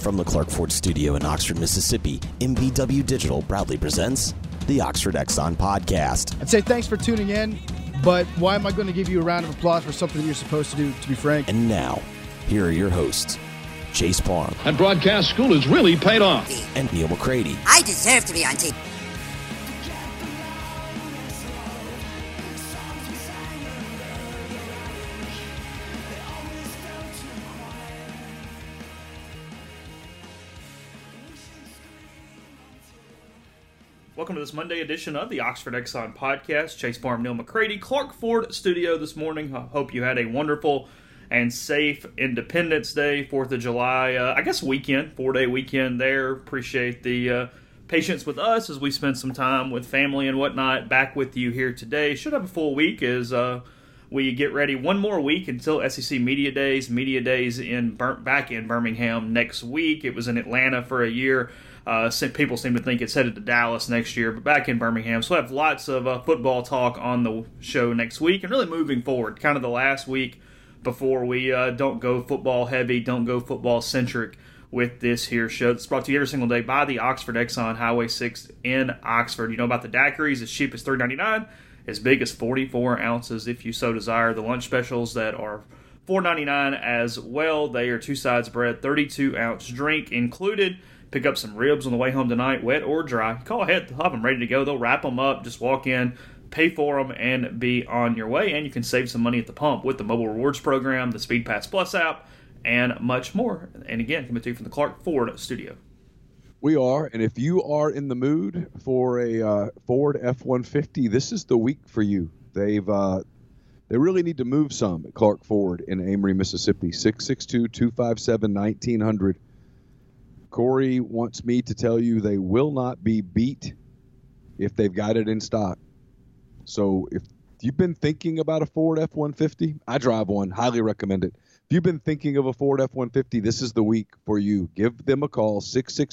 From the Clark Ford Studio in Oxford, Mississippi, MPW Digital proudly presents the Oxford Exxon Podcast. I'd say thanks for tuning in, but why am I going to give you a round of applause for something that you're supposed to do, to be frank? And now, here are your hosts, Chase Parham. And broadcast school has really paid off. And Neil McCready. I deserve to be on TV. Welcome to this Monday edition of the Oxford Exxon Podcast. Chase Parham, Neil McCready, Clark Ford Studio this morning. I hope you had a wonderful and safe Independence Day, 4th of July, weekend, 4-day weekend there. Appreciate the patience with us as we spend some time with family and whatnot. Back with you here today. Should have a full week as we get ready. One more week until SEC Media Days. Media Days back in Birmingham next week. It was in Atlanta for a year. People seem to think it's headed to Dallas next year, but back in Birmingham. So we'll have lots of football talk on the show next week, and really moving forward, kind of the last week before we don't go football heavy, don't go football centric with this here show. It's brought to you every single day by the Oxford Exxon, Highway 6 in Oxford. You know about the daiquiris, as cheap as $3.99, as big as 44 ounces if you so desire. The lunch specials that are $4.99 as well. They are two sides bread, 32-ounce drink included. Pick up some ribs on the way home tonight, wet or dry. Call ahead, they'll have them ready to go. They'll wrap them up, just walk in, pay for them, and be on your way. And you can save some money at the pump with the Mobile Rewards Program, the Speed Pass Plus app, and much more. And again, coming to you from the Clark Ford Studio. We are, and if you are in the mood for a Ford F-150, this is the week for you. They really need to move some at Clark Ford in Amory, Mississippi, 662-257-1900. Corey wants me to tell you they will not be beat if they've got it in stock. So if you've been thinking about a Ford F-150, I drive one, highly recommend it. If you've been thinking of a Ford F-150, this is the week for you. Give them a call,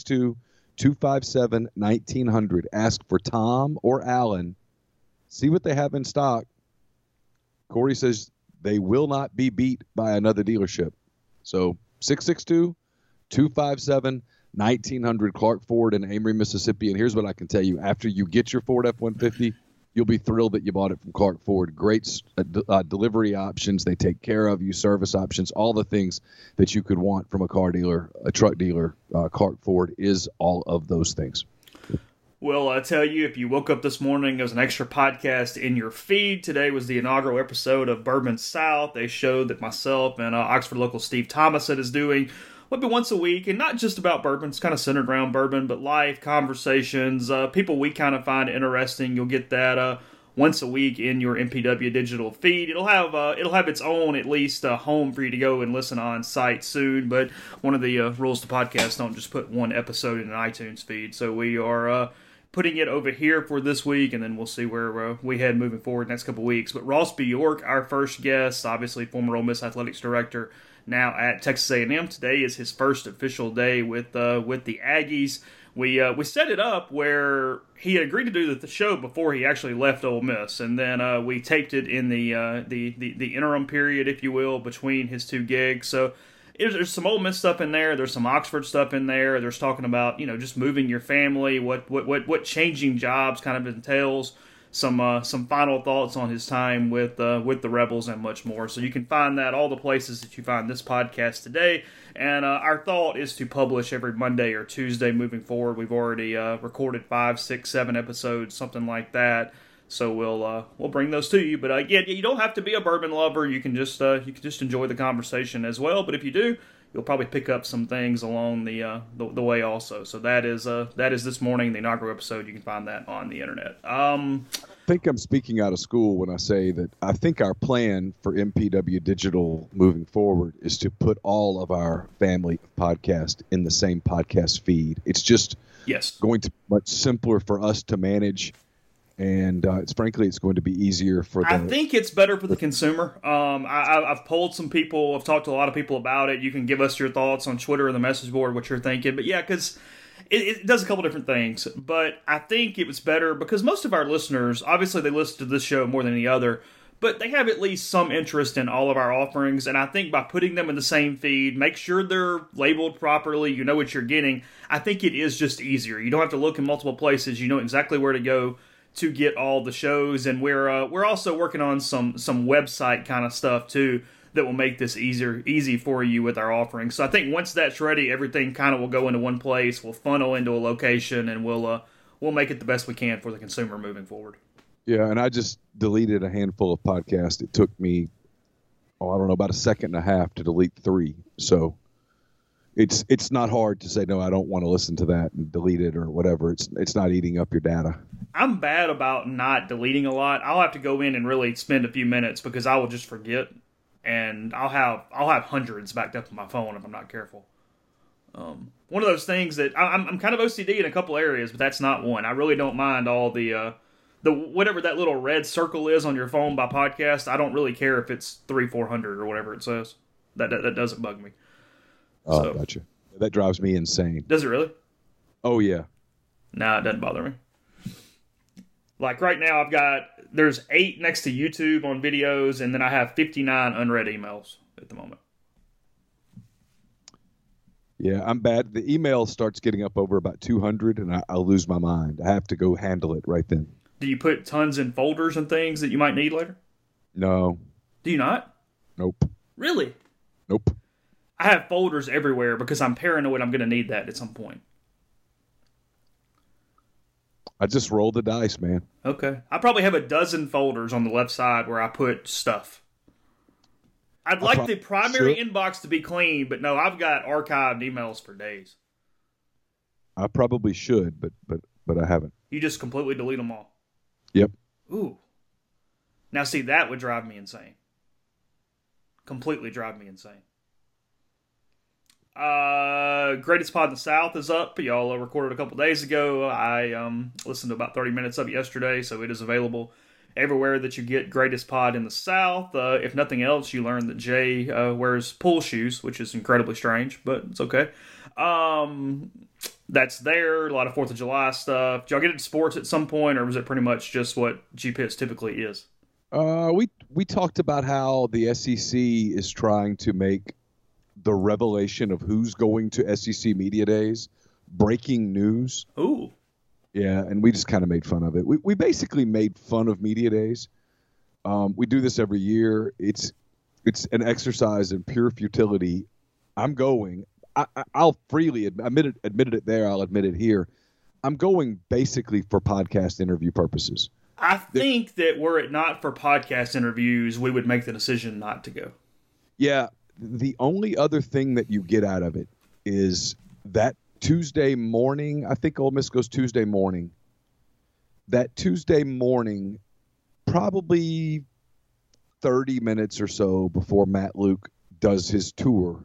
662-257-1900. Ask for Tom or Alan. See what they have in stock. Corey says they will not be beat by another dealership. So 662-257-1900, Clark Ford in Amory, Mississippi. And here's what I can tell you. After you get your Ford F-150, you'll be thrilled that you bought it from Clark Ford. Great delivery options. They take care of you, service options, all the things that you could want from a car dealer, a truck dealer. Clark Ford is all of those things. Well, I tell you, if you woke up this morning, there was an extra podcast in your feed. Today was the inaugural episode of Bourbon South. They showed that myself and Oxford local Steve Thomason is doing maybe once a week, and not just about bourbon. It's kind of centered around bourbon, but life, conversations, people we kind of find interesting. You'll get that once a week in your MPW digital feed. It'll have its own, at least, home for you to go and listen on site soon. But one of the rules to podcasts, don't just put one episode in an iTunes feed. So we are putting it over here for this week, and then we'll see where we head moving forward next couple weeks. But Ross Bjork, our first guest, obviously former Ole Miss athletics director, now at Texas A&M. Today is his first official day with the Aggies. We set it up where he had agreed to do the show before he actually left Ole Miss, and then we taped it in the interim period, if you will, between his two gigs. So there's some Ole Miss stuff in there. There's some Oxford stuff in there. There's talking about just moving your family, what changing jobs kind of entails. Some final thoughts on his time with the Rebels and much more. So you can find that all the places that you find this podcast today. And our thought is to publish every Monday or Tuesday moving forward. We've already recorded 5, 6, 7 episodes, something like that. So we'll bring those to you. But you don't have to be a bourbon lover. You can just enjoy the conversation as well. But if you do, you'll probably pick up some things along the way also. So that is this morning, the inaugural episode. You can find that on the internet. I think I'm speaking out of school when I say that I think our plan for MPW Digital moving forward is to put all of our family podcast in the same podcast feed. It's just going to be much simpler for us to manage. And it's going to be easier for the... I think it's better for the consumer. I've polled some people. I've talked to a lot of people about it. You can give us your thoughts on Twitter or the message board, what you're thinking. But yeah, because it does a couple different things. But I think it was better because most of our listeners, obviously they listen to this show more than any other, but they have at least some interest in all of our offerings, and I think by putting them in the same feed, make sure they're labeled properly, you know what you're getting, I think it is just easier. You don't have to look in multiple places, you know exactly where to go to get all the shows, and we're also working on some website kind of stuff too that will make this easy for you with our offerings. So I think once that's ready, everything kind of will go into one place, we'll funnel into a location, and we'll make it the best we can for the consumer moving forward. Yeah, and I just deleted a handful of podcasts. It took me, I don't know, about a second and a half to delete 3. So it's not hard to say, no, I don't want to listen to that and delete it or whatever. It's not eating up your data. I'm bad about not deleting a lot. I'll have to go in and really spend a few minutes because I will just forget, and I'll have hundreds backed up on my phone if I'm not careful. One of those things that I'm kind of OCD in a couple areas, but that's not one. I really don't mind all the whatever that little red circle is on your phone by podcast. I don't really care if it's 300-400 or whatever it says. That doesn't bug me. Oh, So, gotcha. That drives me insane. does it really? Oh, yeah. Nah, it doesn't bother me. Like right now, there's 8 next to YouTube on videos, and then I have 59 unread emails at the moment. Yeah, I'm bad. The email starts getting up over about 200, and I'll lose my mind. I have to go handle it right then. Do you put tons in folders and things that you might need later? No. Do you not? Nope. Really? Nope. I have folders everywhere because I'm paranoid I'm going to need that at some point. I just roll the dice, man. Okay. I probably have a dozen folders on the left side where I put stuff. I'd like the primary inbox to be clean, but no, I've got archived emails for days. I probably should, but I haven't. You just completely delete them all. Yep. Ooh. Now, see, that would drive me insane. Completely drive me insane. Greatest Pod in the South is up. Y'all recorded a couple days ago. I listened to about 30 minutes of it yesterday, so it is available everywhere that you get Greatest Pod in the South. If nothing else, you learn that Jay wears pool shoes, which is incredibly strange, but it's okay. That's there. A lot of 4th of July stuff. Did y'all get into sports at some point, or was it pretty much just what GPITS typically is? We talked about how the SEC is trying to make the revelation of who's going to SEC Media Days breaking news. Ooh. Yeah, and we just kind of made fun of it. We basically made fun of Media Days. We do this every year. It's an exercise in pure futility. I'm going. I'll freely admitted it there. I'll admit it here. I'm going basically for podcast interview purposes. I think that were it not for podcast interviews, we would make the decision not to go. Yeah, the only other thing that you get out of it is that Tuesday morning. I think Ole Miss goes Tuesday morning. That Tuesday morning, probably 30 minutes or so before Matt Luke does his tour,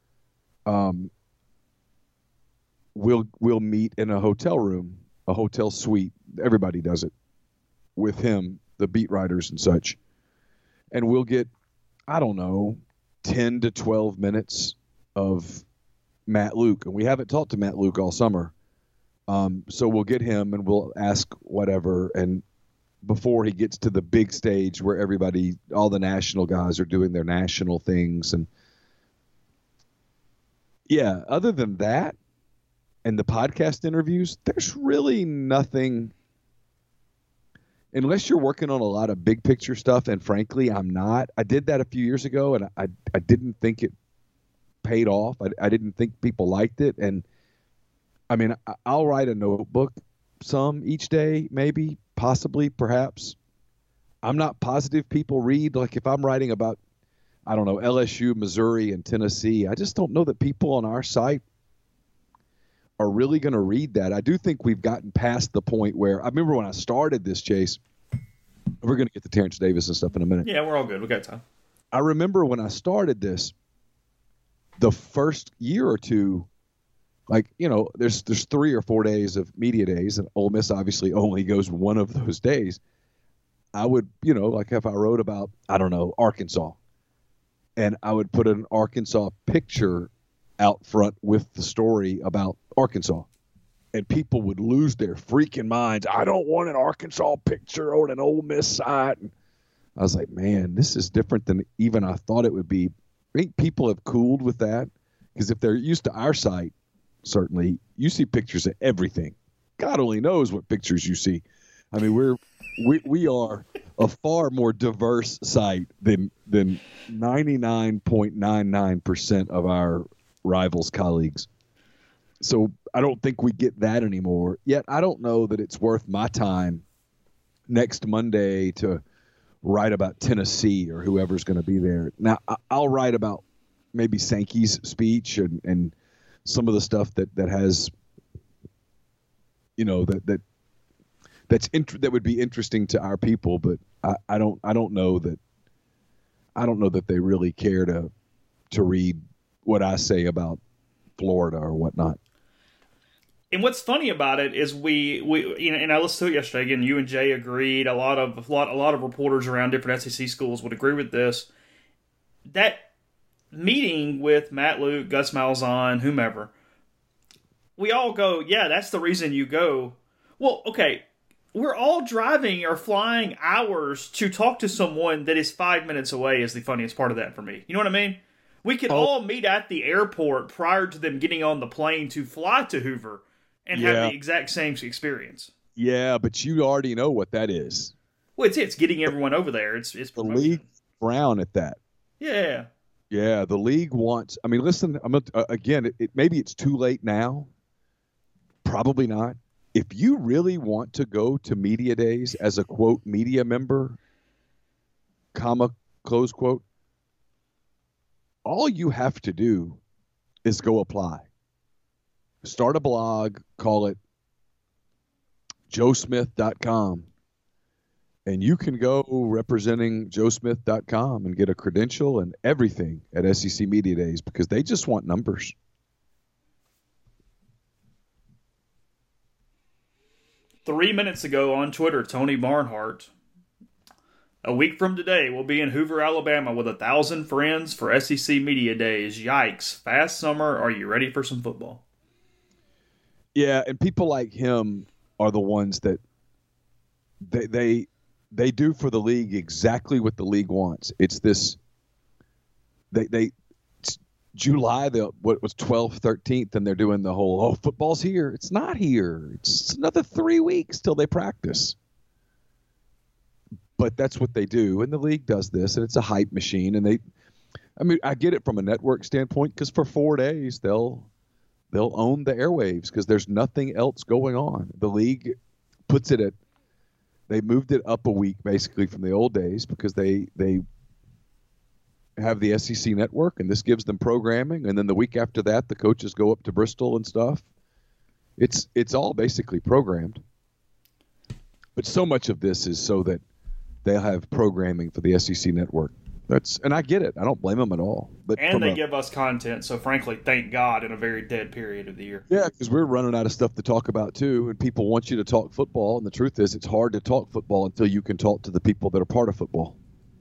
we'll meet in a hotel room, a hotel suite. Everybody does it with him, the beat writers and such. And we'll get, I don't know, 10 to 12 minutes of Matt Luke. And we haven't talked to Matt Luke all summer. So we'll get him and we'll ask whatever. And before he gets to the big stage where everybody, all the national guys are doing their national things. And yeah, other than that and the podcast interviews, there's really nothing. Unless you're working on a lot of big picture stuff, and frankly, I'm not. I did that a few years ago, and I didn't think it paid off. I didn't think people liked it. And, I mean, I'll write a notebook some each day, maybe, possibly, perhaps. I'm not positive people read. Like, if I'm writing about, I don't know, LSU, Missouri, and Tennessee, I just don't know that people on our site are really going to read that. I do think we've gotten past the point where, I remember when I started this, Chase, we're going to get to Terrence Davis and stuff in a minute. Yeah, we're all good. We got time. I remember when I started this, the first year or two, like, you know, there's 3 or 4 days of media days, and Ole Miss obviously only goes one of those days. I would, you know, like if I wrote about, I don't know, Arkansas, and I would put an Arkansas picture out front with the story about Arkansas, and people would lose their freaking minds. I don't want an Arkansas picture on an Ole Miss site. And I was like, man, this is different than even I thought it would be. I think people have cooled with that because if they're used to our site, certainly you see pictures of everything. God only knows what pictures you see. I mean, we are a far more diverse site than 99.99% of our rivals' colleagues. So I don't think we get that anymore. Yet I don't know that it's worth my time next Monday to write about Tennessee or whoever's going to be there. Now, I'll write about maybe Sankey's speech and some of the stuff that has, you know, that would be interesting to our people, but I don't know that they really care to read what I say about Florida or whatnot. And what's funny about it is we you know, and I listened to it yesterday again. You and Jay agreed. A lot of reporters around different SEC schools would agree with this. That meeting with Matt Luke, Gus Malzahn, whomever, we all go, yeah, that's the reason you go. Well, okay, we're all driving or flying hours to talk to someone that is 5 minutes away. Is the funniest part of that for me. You know what I mean? We could all meet at the airport prior to them getting on the plane to fly to Hoover. And have the exact same experience. Yeah, but you already know what that is. Well, it's getting everyone over there. It's the league frown at that. Yeah. Yeah, the league wants. I mean, listen. Again. Maybe it's too late now. Probably not. If you really want to go to media days as a quote media member, comma close quote, all you have to do is go apply. Start a blog, call it joesmith.com, and you can go representing joesmith.com and get a credential and everything at SEC Media Days because they just want numbers. Three minutes ago on Twitter, Tony Barnhart, a week from today, we'll be in Hoover, Alabama with 1,000 friends for SEC Media Days. Yikes. Fast summer. Are you ready for some football? Yeah, and people like him are the ones that they do for the league exactly what the league wants. It's this it's July what was 12th, 13th, and they're doing the whole football's here. It's not here. It's another 3 weeks till they practice. But that's what they do, and the league does this, and it's a hype machine. And I get it from a network standpoint because for 4 days they'll own the airwaves because there's nothing else going on. The league puts it they moved it up a week basically from the old days because they have the SEC network and this gives them programming. And then the week after that, the coaches go up to Bristol and stuff. It's all basically programmed. But so much of this is so that they'll have programming for the SEC network. And I get it. I don't blame them at all. And they give us content, so frankly, thank God, in a very dead period of the year. Yeah, because we're running out of stuff to talk about too, and people want you to talk football, and the truth is it's hard to talk football until you can talk to the people that are part of football.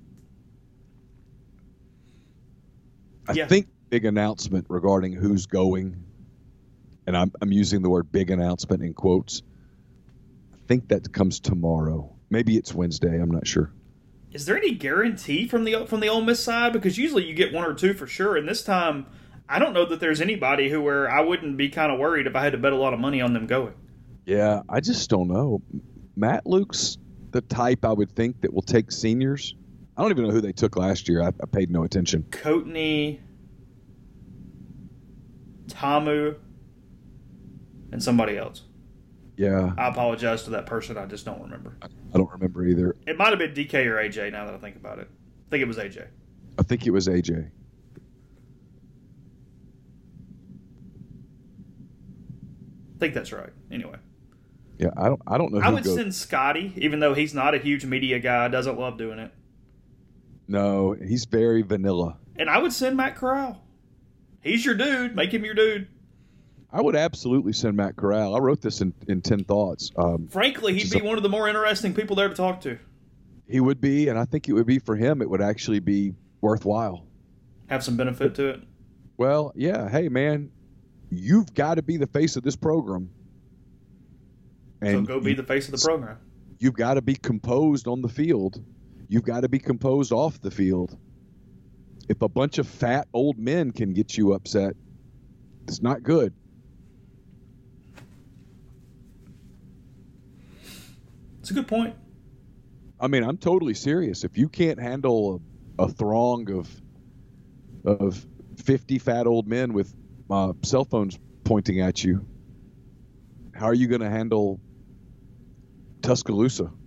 I think big announcement regarding who's going, and I'm using the word big announcement in quotes, I think that comes tomorrow. Maybe it's Wednesday. I'm not sure. Is there any guarantee from the Ole Miss side? Because usually you get one or two for sure, and this time I don't know that there's anybody where I wouldn't be kind of worried if I had to bet a lot of money on them going. Yeah, I just don't know. Matt Luke's the type I would think that will take seniors. I don't even know who they took last year. I paid no attention. Coatney, Tamu, and somebody else. Yeah. I apologize to that person. I just don't remember. I don't remember either. It might have been DK or AJ now that I think about it. I think it was AJ. I think it was AJ. I think that's right. Anyway. Yeah, I don't know who I would send Scotty, even though he's not a huge media guy, doesn't love doing it. No, he's very vanilla. And I would send Matt Corral. He's your dude. Make him your dude. I would absolutely send Matt Corral. I wrote this in 10 Thoughts. Frankly, he'd be one of the more interesting people there to talk to. He would be, and I think it would be for him. It would actually be worthwhile. Have some benefit to it. Well, yeah. Hey, man, you've got to be the face of this program. And so go be the face of the program. You've got to be composed on the field. You've got to be composed off the field. If a bunch of fat old men can get you upset, it's not good. It's a good point. I mean, I'm totally serious. If you can't handle a throng of 50 fat old men with cell phones pointing at you, how are you going to handle Tuscaloosa?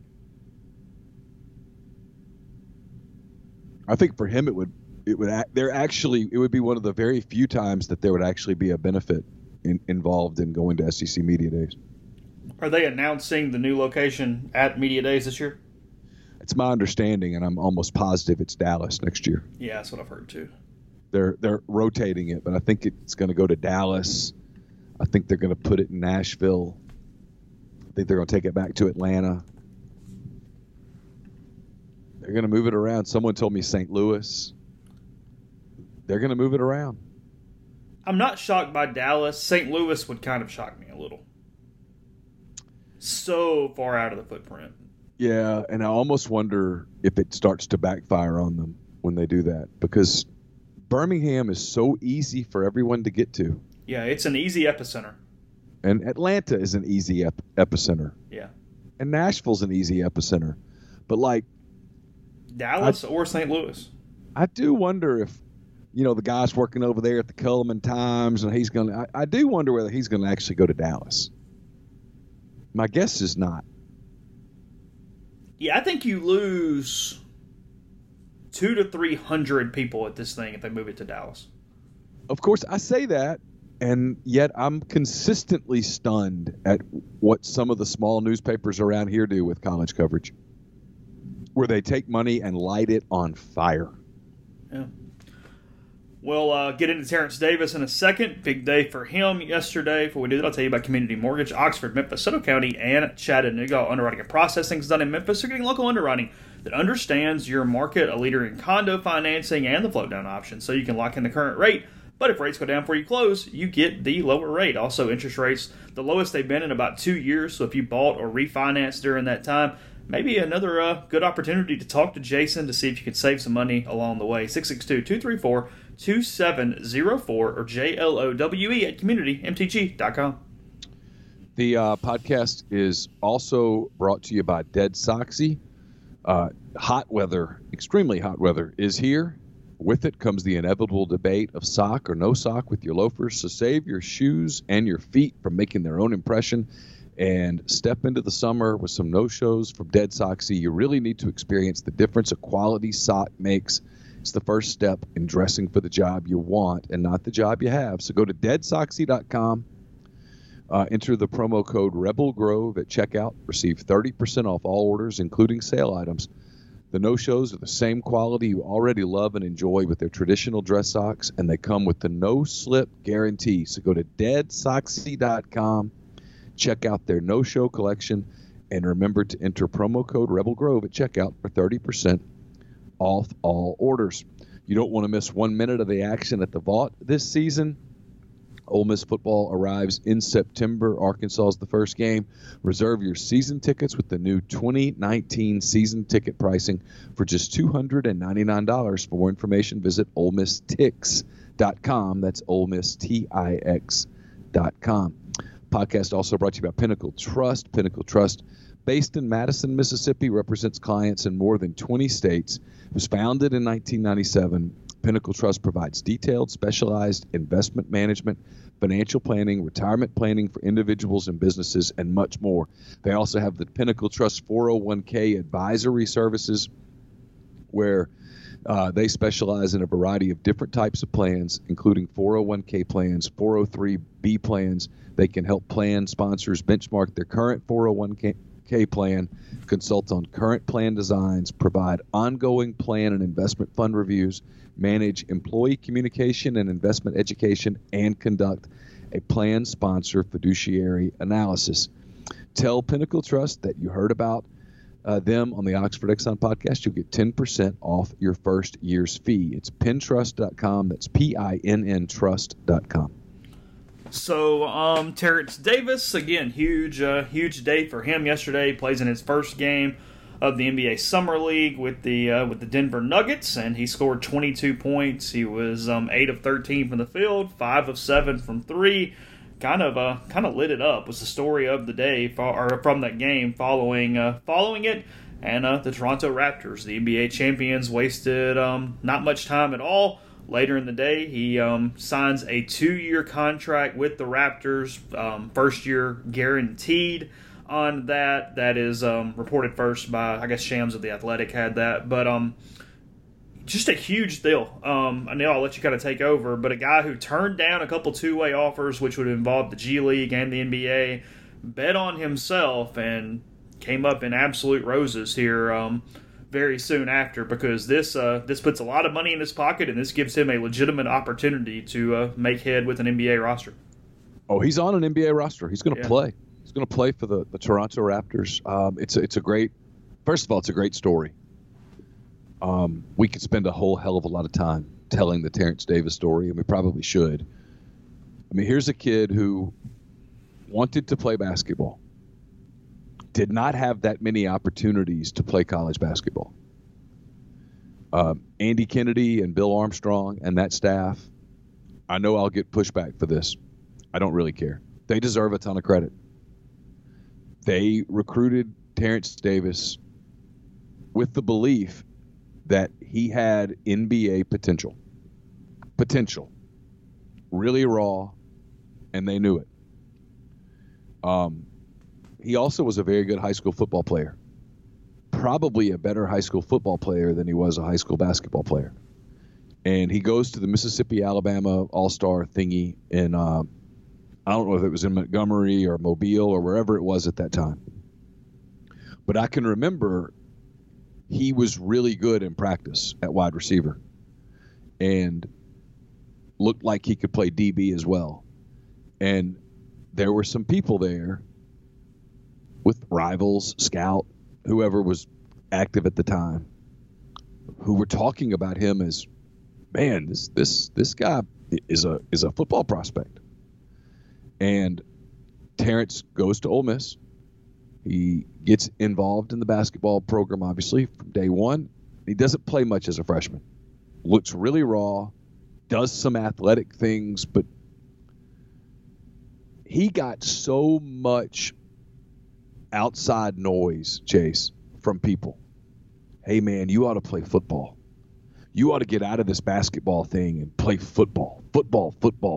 I think for him it would be one of the very few times that there would actually be a benefit involved in going to SEC Media Days. Are they announcing the new location at Media Days this year? It's my understanding, and I'm almost positive it's Dallas next year. Yeah, that's what I've heard too. They're rotating it, but I think it's going to go to Dallas. I think they're going to put it in Nashville. I think they're going to take it back to Atlanta. They're going to move it around. Someone told me St. Louis. They're going to move it around. I'm not shocked by Dallas. St. Louis would kind of shock me a little. So far out of the footprint. Yeah, and I almost wonder if it starts to backfire on them when they do that, because Birmingham is so easy for everyone to get to. Yeah, it's an easy epicenter. And Atlanta is an easy epicenter. Yeah. And Nashville's an easy epicenter. But like Dallas or St. Louis. I do wonder if, the guy's working over there at the Cullman Times, and I do wonder whether he's going to actually go to Dallas. My guess is not. Yeah, I think you lose 200 to 300 people at this thing if they move it to Dallas. Of course, I say that, and yet I'm consistently stunned at what some of the small newspapers around here do with college coverage, where they take money and light it on fire. Yeah. We'll get into Terrence Davis in a second. Big day for him yesterday. Before we do that, I'll tell you about Community Mortgage, Oxford, Memphis, Soto County, and Chattanooga. All underwriting and processing is done in Memphis. You're getting local underwriting that understands your market, a leader in condo financing and the float-down option, so you can lock in the current rate. But if rates go down before you close, you get the lower rate. Also, interest rates, the lowest they've been in about 2 years. So if you bought or refinanced during that time, maybe another good opportunity to talk to Jason to see if you can save some money along the way. 662-234-2704 or JLOWE@communitymtg.com. The podcast is also brought to you by Dead Soxy. Hot weather, extremely hot weather, is here. With it comes the inevitable debate of sock or no sock with your loafers. So save your shoes and your feet from making their own impression and step into the summer with some no-shows from Dead Soxy. You really need to experience the difference a quality sock makes. It's the first step in dressing for the job you want and not the job you have. So go to deadsoxy.com, enter the promo code Rebel Grove at checkout, receive 30% off all orders, including sale items. The no-shows are the same quality you already love and enjoy with their traditional dress socks, and they come with the no-slip guarantee. So go to deadsoxy.com, check out their no-show collection, and remember to enter promo code Rebel Grove at checkout for 30% off all orders. You don't want to miss 1 minute of the action at the Vaught this season. Ole Miss football arrives in September. Arkansas is the first game. Reserve your season tickets with the new 2019 season ticket pricing for just $299. For more information, visit OleMissTix.com. That's OleMissTix.com. Podcast also brought to you by Pinnacle Trust. Pinnacle Trust, based in Madison, Mississippi, represents clients in more than 20 states. It was founded in 1997. Pinnacle Trust provides detailed, specialized investment management, financial planning, retirement planning for individuals and businesses, and much more. They also have the Pinnacle Trust 401k advisory services, where they specialize in a variety of different types of plans, including 401k plans, 403b plans. They can help plan sponsors benchmark their current 401k plan, consult on current plan designs, provide ongoing plan and investment fund reviews, manage employee communication and investment education, and conduct a plan sponsor fiduciary analysis. Tell Pinnacle Trust that you heard about them on the Oxford Exxon podcast. You'll get 10% off your first year's fee. It's pintrust.com. That's PINN trust.com. So, Terrence Davis, again, huge day for him yesterday. Plays in his first game of the NBA Summer League with the Denver Nuggets, and he scored 22 points. He was 8 of 13 from the field, 5 of 7 from 3. Kind of lit it up. Was the story of the day from that game following it. And the Toronto Raptors, the NBA champions, wasted not much time at all. Later in the day, he signs a 2-year contract with the Raptors, first year guaranteed on that. That is reported first by, I guess, Shams of The Athletic had that. But just a huge deal. I know I'll let you kind of take over, but a guy who turned down a couple two-way offers, which would involve the G League and the NBA, bet on himself and came up in absolute roses here very soon after, because this puts a lot of money in his pocket, and this gives him a legitimate opportunity to make head with an NBA roster. Oh, he's on an NBA roster. He's going to play. He's going to play for the Toronto Raptors. It's a great. First of all, it's a great story. We could spend a whole hell of a lot of time telling the Terrence Davis story, and we probably should. I mean, here's a kid who wanted to play basketball, did not have that many opportunities to play college basketball. Andy Kennedy and Bill Armstrong and that staff, I know I'll get pushback for this. I don't really care. They deserve a ton of credit. They recruited Terrence Davis with the belief that he had NBA potential. Really raw, and they knew it. He also was a very good high school football player. Probably a better high school football player than he was a high school basketball player. And he goes to the Mississippi-Alabama All-Star thingy in, I don't know if it was in Montgomery or Mobile or wherever it was at that time. But I can remember he was really good in practice at wide receiver and looked like he could play DB as well. And there were some people there with Rivals, Scout, whoever was active at the time, who were talking about him as, man, this guy is a football prospect. And Terrence goes to Ole Miss. He gets involved in the basketball program, obviously, from day one. He doesn't play much as a freshman. Looks really raw, does some athletic things, but he got so much outside noise, Chase, from people. Hey, man, you ought to play football. You ought to get out of this basketball thing and play football. Football.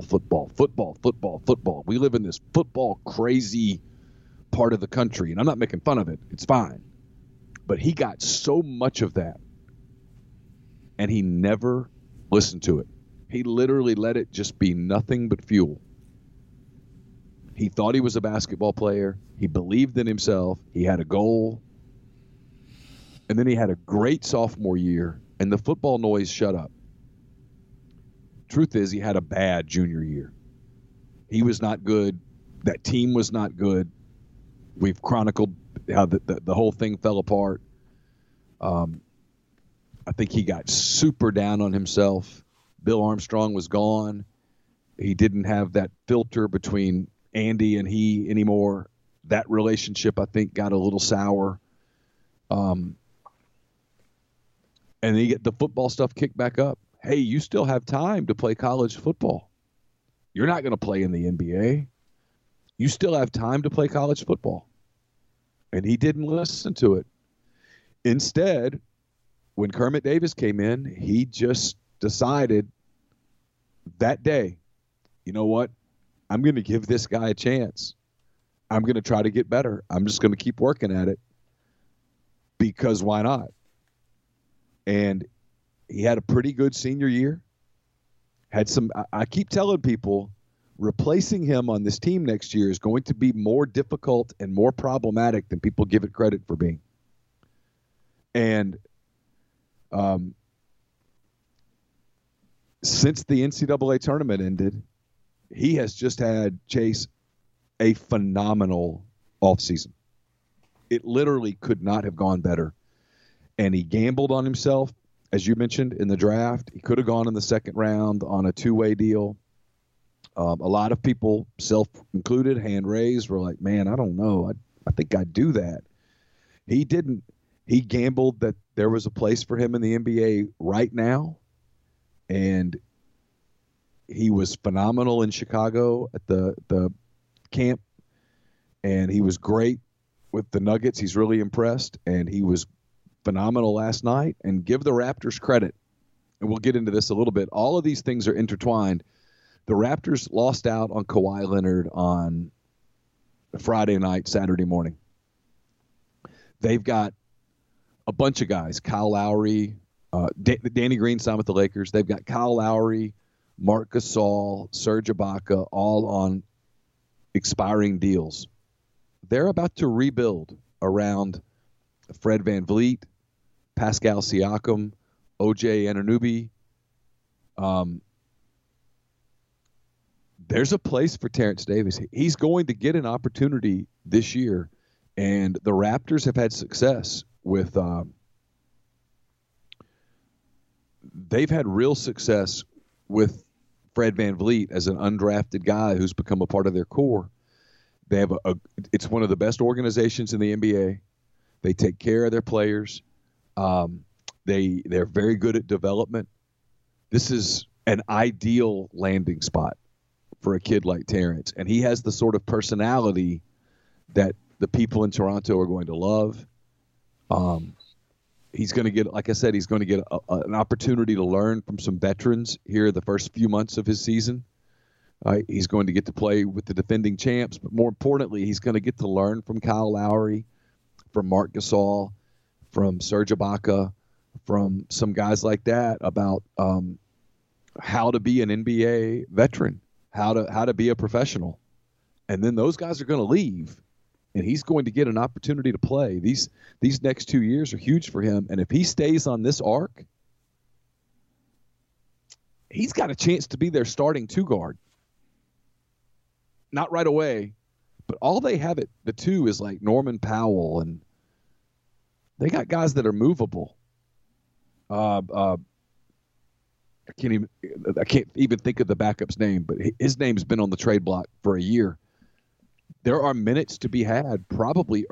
We live in this football crazy part of the country, and I'm not making fun of it. It's fine. But he got so much of that, and he never listened to it. He literally let it just be nothing but fuel. He thought he was a basketball player. He believed in himself. He had a goal. And then he had a great sophomore year, and the football noise shut up. Truth is, he had a bad junior year. He was not good. That team was not good. We've chronicled how the whole thing fell apart. I think he got super down on himself. Bill Armstrong was gone. He didn't have that filter between Andy and he anymore. That relationship, I think, got a little sour. And he get the football stuff kicked back up. Hey, you still have time to play college football. You're not going to play in the NBA. You still have time to play college football. And he didn't listen to it. Instead, when Kermit Davis came in, he just decided that day, you know what? I'm going to give this guy a chance. I'm going to try to get better. I'm just going to keep working at it because why not? And he had a pretty good senior year. I keep telling people replacing him on this team next year is going to be more difficult and more problematic than people give it credit for being. And since the NCAA tournament ended, he has just had, Chase, a phenomenal offseason. It literally could not have gone better. And he gambled on himself, as you mentioned, in the draft. He could have gone in the second round on a two-way deal. A lot of people, self-included, hand raised, were like, man, I don't know. I think I'd do that. He didn't. He gambled that there was a place for him in the NBA right now, and he was phenomenal in Chicago at the camp, and he was great with the Nuggets. He's really impressed, and he was phenomenal last night. And give the Raptors credit, and we'll get into this a little bit. All of these things are intertwined. The Raptors lost out on Kawhi Leonard on Friday night, Saturday morning. They've got a bunch of guys, Kyle Lowry, Danny Green signed with the Lakers. They've got Kyle Lowry, Marc Gasol, Serge Ibaka, all on expiring deals. They're about to rebuild around Fred VanVleet, Pascal Siakam, OJ Anunoby. There's a place for Terrence Davis. He's going to get an opportunity this year, and the Raptors have had success with they've had real success with Fred VanVleet as an undrafted guy who's become a part of their core. They have it's one of the best organizations in the NBA. They take care of their players. They're very good at development. This is an ideal landing spot for a kid like Terrence, and he has the sort of personality that the people in Toronto are going to love. He's going to get, like I said, he's going to get an opportunity to learn from some veterans here the first few months of his season. He's going to get to play with the defending champs, but more importantly, he's going to get to learn from Kyle Lowry, from Marc Gasol, from Serge Ibaka, from some guys like that about how to be an NBA veteran, how to be a professional. And then those guys are going to leave, and he's going to get an opportunity to play. These next 2 years are huge for him, and if he stays on this arc, he's got a chance to be their starting two guard. Not right away, but all they have at the two is like Norman Powell, and they got guys that are movable. I can't even think of the backup's name, but his name's been on the trade block for a year. There are minutes to be had probably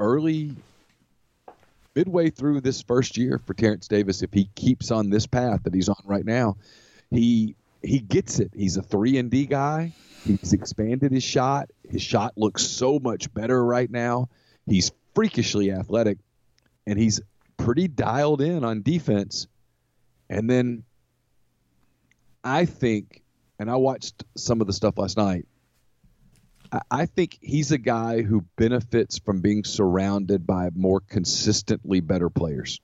midway through this first year for Terrence Davis if he keeps on this path that he's on right now. He gets it. He's a 3-and-D guy. He's expanded his shot. His shot looks so much better right now. He's freakishly athletic, and he's pretty dialed in on defense. And then I think, and I watched some of the stuff last night, I think he's a guy who benefits from being surrounded by more consistently better players.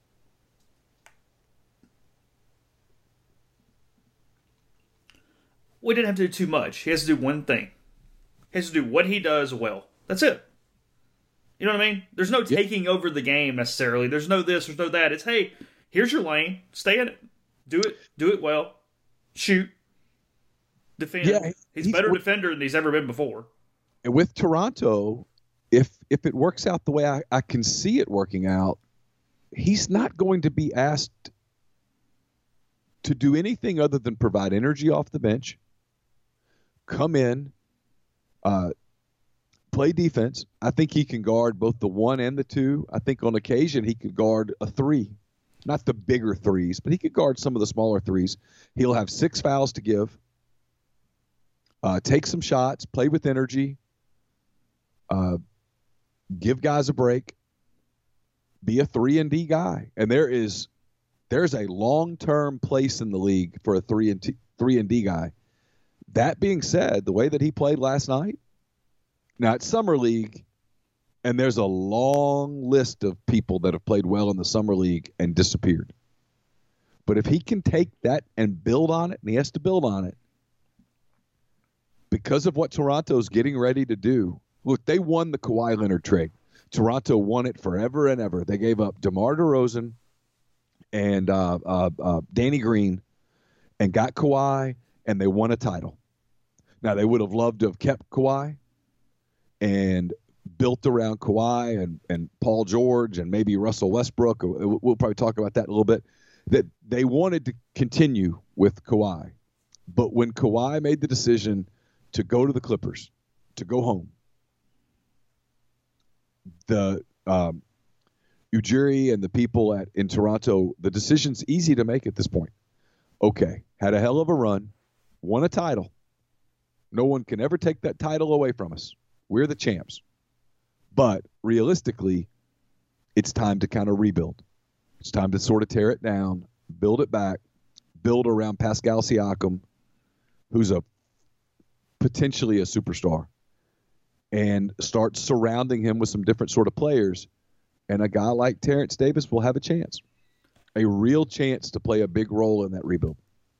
We didn't have to do too much. He has to do one thing. He has to do what he does well. That's it. You know what I mean? There's no taking over the game necessarily. There's no this, there's no that. It's, hey, here's your lane. Stay in it. Do it well. Shoot. Defend. Yeah, he's a better defender than he's ever been before. And with Toronto, if it works out the way I can see it working out, he's not going to be asked to do anything other than provide energy off the bench, come in, play defense. I think he can guard both the 1 and the 2. I think on occasion he could guard a 3. Not the bigger threes, but he could guard some of the smaller threes. He'll have 6 fouls to give, take some shots, play with energy, give guys a break, be a 3-and-D guy. And there's a long-term place in the league for a 3-and-D guy. That being said, the way that he played last night, now it's Summer League, and there's a long list of people that have played well in the Summer League and disappeared. But if he can take that and build on it, and he has to build on it, because of what Toronto's getting ready to do. Look, they won the Kawhi Leonard trade. Toronto won it forever and ever. They gave up DeMar DeRozan and Danny Green and got Kawhi, and they won a title. Now, they would have loved to have kept Kawhi and built around Kawhi and Paul George and maybe Russell Westbrook. We'll probably talk about that in a little bit. That they wanted to continue with Kawhi. But when Kawhi made the decision to go to the Clippers, to go home, the Ujiri and the people in Toronto, the decision's easy to make at this point. Okay, had a hell of a run, won a title. No one can ever take that title away from us. We're the champs. But realistically, it's time to kind of rebuild. It's time to sort of tear it down, build it back, build around Pascal Siakam, who's potentially a superstar, and start surrounding him with some different sort of players. And a guy like Terrence Davis will have a chance, a real chance to play a big role in that rebuild.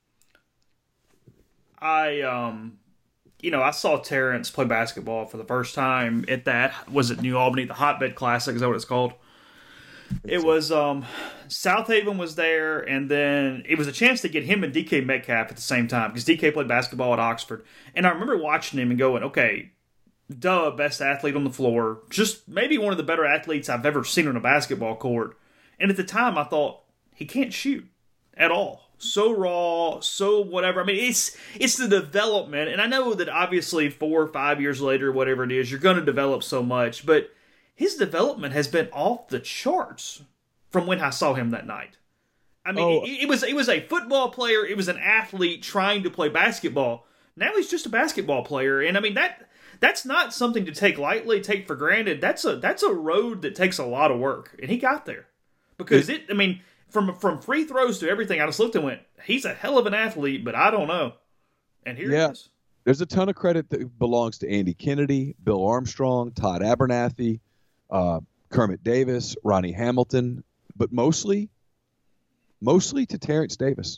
I saw Terrence play basketball for the first time at was it New Albany, the Hotbed Classic, is that what it's called? It was South Haven was there, and then it was a chance to get him and DK Metcalf at the same time because DK played basketball at Oxford. And I remember watching him and going, okay, best athlete on the floor, just maybe one of the better athletes I've ever seen on a basketball court. And at the time, I thought, he can't shoot at all. So raw, so whatever. I mean, it's the development, and I know that obviously 4 or 5 years later, whatever it is, you're going to develop so much, but his development has been off the charts from when I saw him that night. I mean, it was a football player, it was an athlete trying to play basketball. Now he's just a basketball player, and I mean that's not something to take lightly, take for granted. That's a road that takes a lot of work, and he got there because From free throws to everything, I just looked and went, he's a hell of an athlete, but I don't know. And here it is. There's a ton of credit that belongs to Andy Kennedy, Bill Armstrong, Todd Abernathy, Kermit Davis, Ronnie Hamilton, but mostly to Terrence Davis.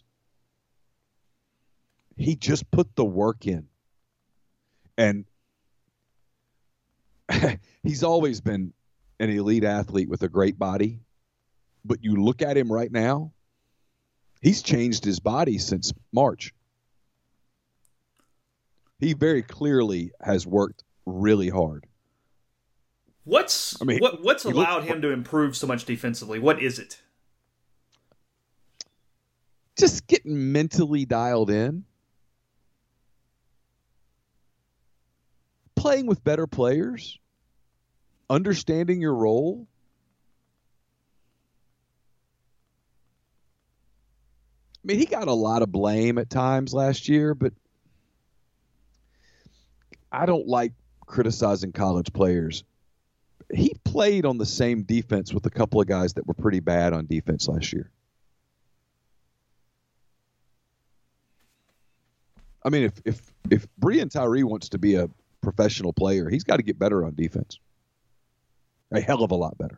He just put the work in. And he's always been an elite athlete with a great body. But you look at him right now, he's changed his body since March. He very clearly has worked really hard. What's allowed him to improve so much defensively? What is it? Just getting mentally dialed in. Playing with better players. Understanding your role. I mean, he got a lot of blame at times last year, but I don't like criticizing college players. He played on the same defense with a couple of guys that were pretty bad on defense last year. I mean, if Breein Tyree wants to be a professional player, he's got to get better on defense. A hell of a lot better.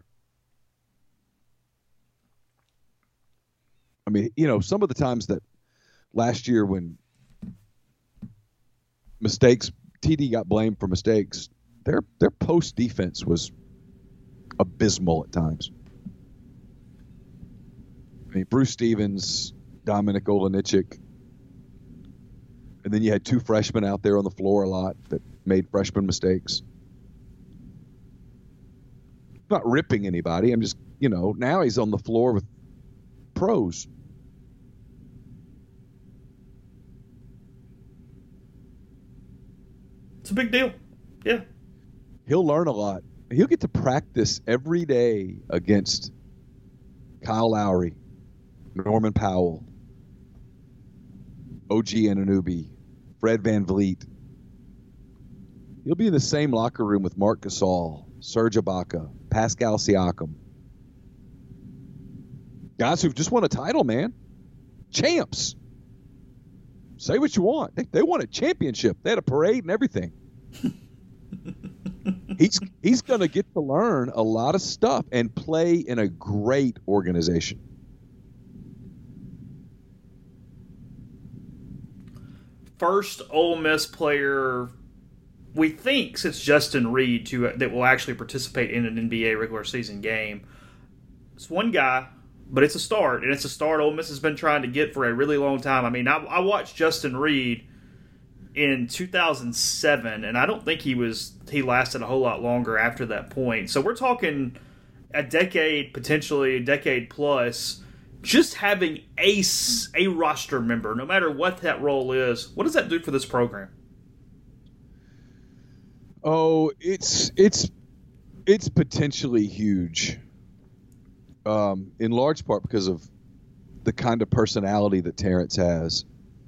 I mean, some of the times that last year when TD got blamed for mistakes, their post defense was abysmal at times. I mean, Bruce Stevens, Dominic Olejniczak, and then you had 2 freshmen out there on the floor a lot that made freshman mistakes. I'm not ripping anybody. I'm just, now he's on the floor with pros. It's a big deal. Yeah. He'll learn a lot. He'll get to practice every day against Kyle Lowry, Norman Powell, OG Anunoby, Fred VanVleet. He'll be in the same locker room with Marc Gasol, Serge Ibaka, Pascal Siakam. Guys who've just won a title, man. Champs. Say what you want. They won a championship. They had a parade and everything. He's going to get to learn a lot of stuff and play in a great organization. First Ole Miss player, we think, since Justin Reed that will actually participate in an NBA regular season game. It's one guy, but it's a start, and it's a start Ole Miss has been trying to get for a really long time. I mean, I watched Justin Reed in 2007, and I don't think he lasted a whole lot longer after that point. So we're talking a decade, potentially a decade plus, just having a roster member, no matter what that role is. What does that do for this program? Oh, it's potentially huge. in large part because of the kind of personality that Terrence has.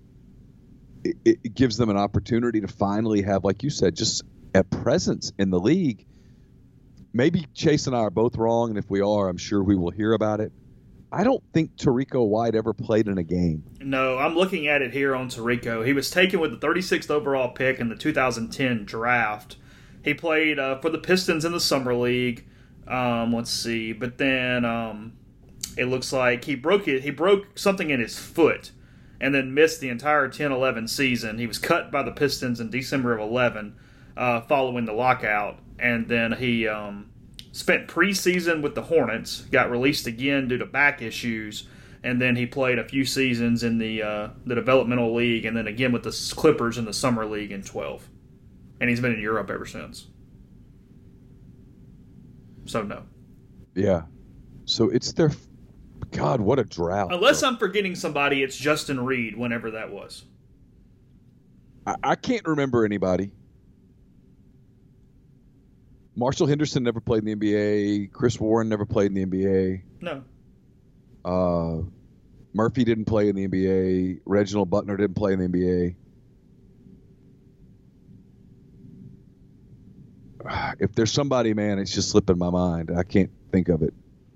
It gives them an opportunity to finally have, like you said, just a presence in the league. Maybe Chase and I are both wrong, and if we are, I'm sure we will hear about it. I don't think Tarico White ever played in a game. No, I'm looking at it here on Tarico. He was taken with the 36th overall pick in the 2010 draft. He played for the Pistons in the Summer League. Let's see. But then it looks like he broke something in his foot and then missed the entire 10-11 season. He was cut by the Pistons in December of 11 following the lockout. And then he spent preseason with the Hornets, got released again due to back issues, and then he played a few seasons in the developmental league and then again with the Clippers in the Summer League in 12. And he's been in Europe ever since. So, no. Yeah. So it's their... God, what a drought. Unless I'm forgetting somebody, it's Justin Reed, whenever that was. I can't remember anybody. Marshall Henderson never played in the NBA. Chris Warren never played in the NBA. No. Murphy didn't play in the NBA. Reginald Butner didn't play in the NBA. If there's somebody, man, it's just slipping my mind. I can't think of it.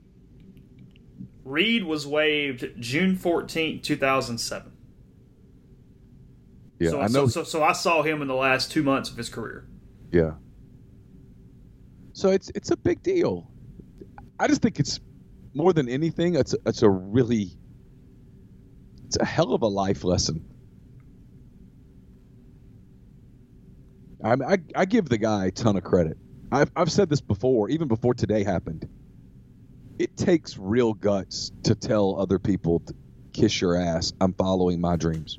Reed was waived June 14, 2007. Yeah, I know. So I saw him in the last 2 months of his career. Yeah. So it's a big deal. I just think it's more than anything. It's a hell of a life lesson. I give the guy a ton of credit. I've said this before, even before today happened. It takes real guts to tell other people to kiss your ass. I'm following my dreams.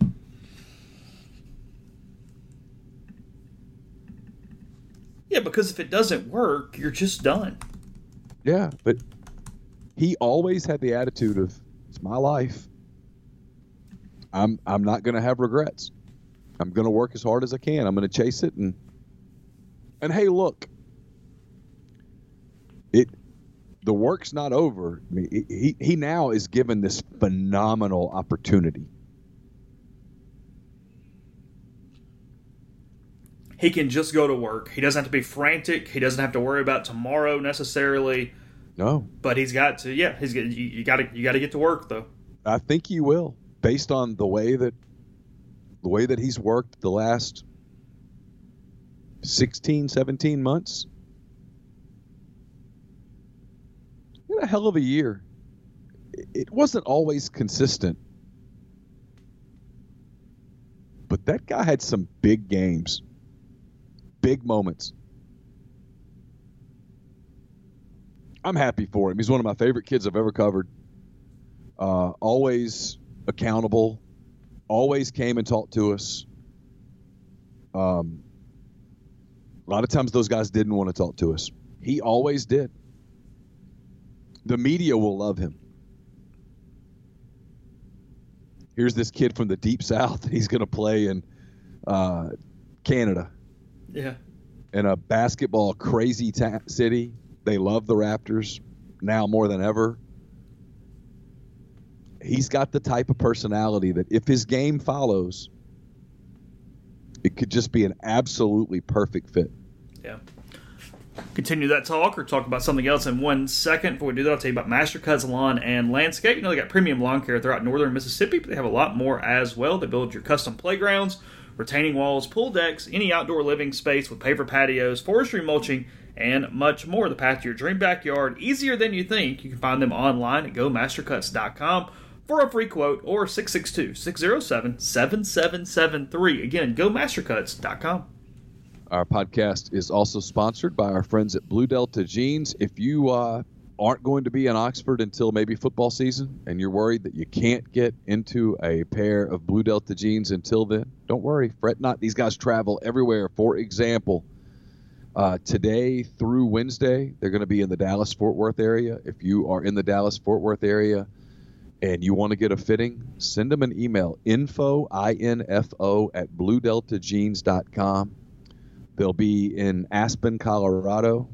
Yeah, because if it doesn't work, you're just done. Yeah, but he always had the attitude of, it's my life. I'm not going to have regrets. I'm going to work as hard as I can. I'm going to chase it. And hey, look, the work's not over. I mean, he now is given this phenomenal opportunity. He can just go to work. He doesn't have to be frantic. He doesn't have to worry about tomorrow necessarily. No, but he's got to. Yeah, you got to get to work though. I think he will, based on the way that he's worked the last 16, 17 months. He had a hell of a year. It wasn't always consistent, but that guy had some big games. Big moments. I'm happy for him. He's one of my favorite kids I've ever covered. Always accountable. Always came and talked to us. A lot of times those guys didn't want to talk to us. He always did. The media will love him. Here's this kid from the Deep South. He's going to play in Canada. Yeah. In a basketball crazy city. They love the Raptors now more than ever. He's got the type of personality that if his game follows, it could just be an absolutely perfect fit. Yeah. Continue that talk or talk about something else in 1 second. Before we do that, I'll tell you about Master Cuts Lawn and Landscape. You know, they got premium lawn care throughout northern Mississippi, but they have a lot more as well. They build your custom playgrounds, retaining walls, pool decks, any outdoor living space with paver patios, forestry mulching, and much more. The path to your dream backyard, easier than you think. You can find them online at GoMasterCuts.com for a free quote or 662-607-7773. Again, GoMasterCuts.com. Our podcast is also sponsored by our friends at Blue Delta Jeans. If you aren't going to be in Oxford until maybe football season and you're worried that you can't get into a pair of Blue Delta jeans until then, don't worry. Fret not. These guys travel everywhere. For example, today through Wednesday, they're going to be in the Dallas-Fort Worth area. If you are in the Dallas-Fort Worth area and you want to get a fitting, send them an email, info at bluedeltajeans.com. They'll be in Aspen, Colorado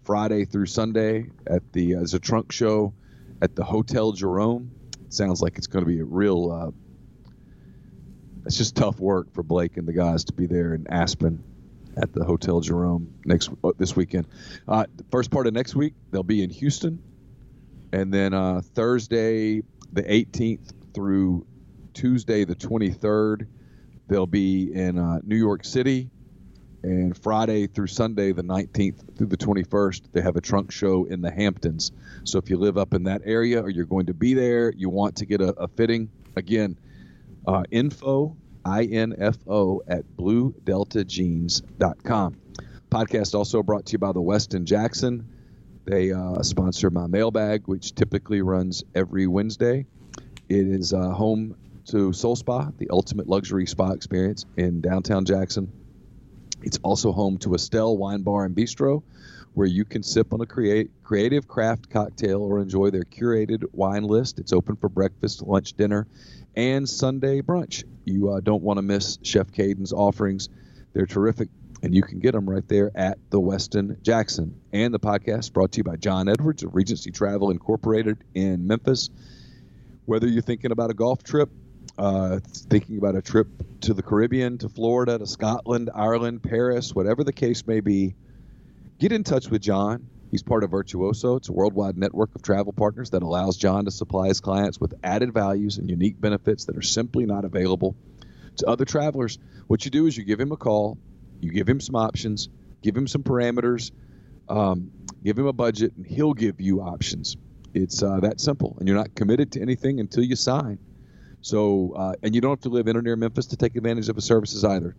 Friday through Sunday at the as a trunk show at the Hotel Jerome. It sounds like it's going to be a real. It's just tough work for Blake and the guys to be there in Aspen at the Hotel Jerome this weekend. The first part of next week they'll be in Houston, and then Thursday the 18th through Tuesday the 23rd they'll be in New York City. And Friday through Sunday, the 19th through the 21st, they have a trunk show in the Hamptons. So if you live up in that area or you're going to be there, you want to get a fitting, again, info at bluedeltajeans.com. Podcast also brought to you by the Westin Jackson. They sponsor my mailbag, which typically runs every Wednesday. It is home to Soul Spa, the ultimate luxury spa experience in downtown Jackson. It's also home to Estelle Wine Bar and Bistro, where you can sip on a creative craft cocktail or enjoy their curated wine list. It's open for breakfast, lunch, dinner, and Sunday brunch. You don't want to miss Chef Caden's offerings. They're terrific, and you can get them right there at the Westin Jackson. And the podcast brought to you by John Edwards of Regency Travel Incorporated in Memphis. Whether you're thinking about a golf trip, thinking about a trip to the Caribbean, to Florida, to Scotland, Ireland, Paris, whatever the case may be, get in touch with John. He's part of Virtuoso. It's a worldwide network of travel partners that allows John to supply his clients with added values and unique benefits that are simply not available to other travelers. What you do is you give him a call, you give him some options, give him some parameters, give him a budget, and he'll give you options. It's that simple, and you're not committed to anything until you sign. So, and you don't have to live in or near Memphis to take advantage of his services either.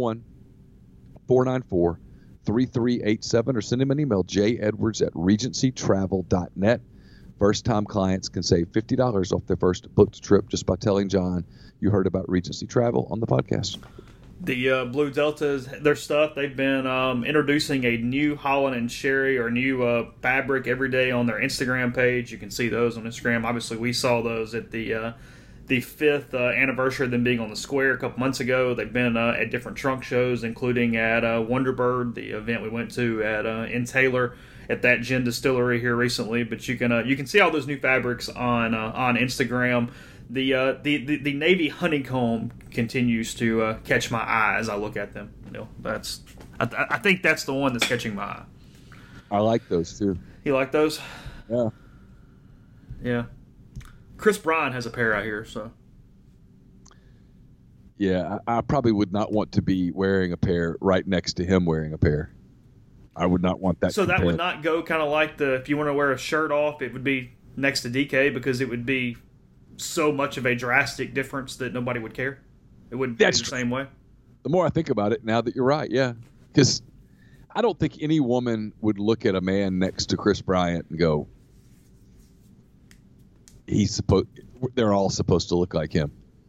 901-494-3387 or send him an email, jedwards@regencytravel.net. First-time clients can save $50 off their first booked trip just by telling John you heard about Regency Travel on the podcast. The Blue Deltas, their stuff, they've been introducing a new Holland and Sherry or new fabric every day on their Instagram page. You can see those on Instagram. Obviously, we saw those at the 5th anniversary of them being on the square a couple months ago. They've been at different trunk shows, including at Wonderbird, the event we went to in Taylor at that gin distillery here recently. But you can see all those new fabrics on Instagram. The navy honeycomb continues to catch my eye as I look at them. I think that's the one that's catching my eye. I like those too. You like those? Yeah. Yeah. Chris Bryan has a pair out here, so. Yeah, I probably would not want to be wearing a pair right next to him wearing a pair. I would not want that. So that would not go kind of like if you want to wear a shirt off, it would be next to DK because it would be so much of a drastic difference that nobody would care. It wouldn't be the same way. The more I think about it, now that you're right, yeah. Because I don't think any woman would look at a man next to Chris Bryant and go, they're all supposed to look like him.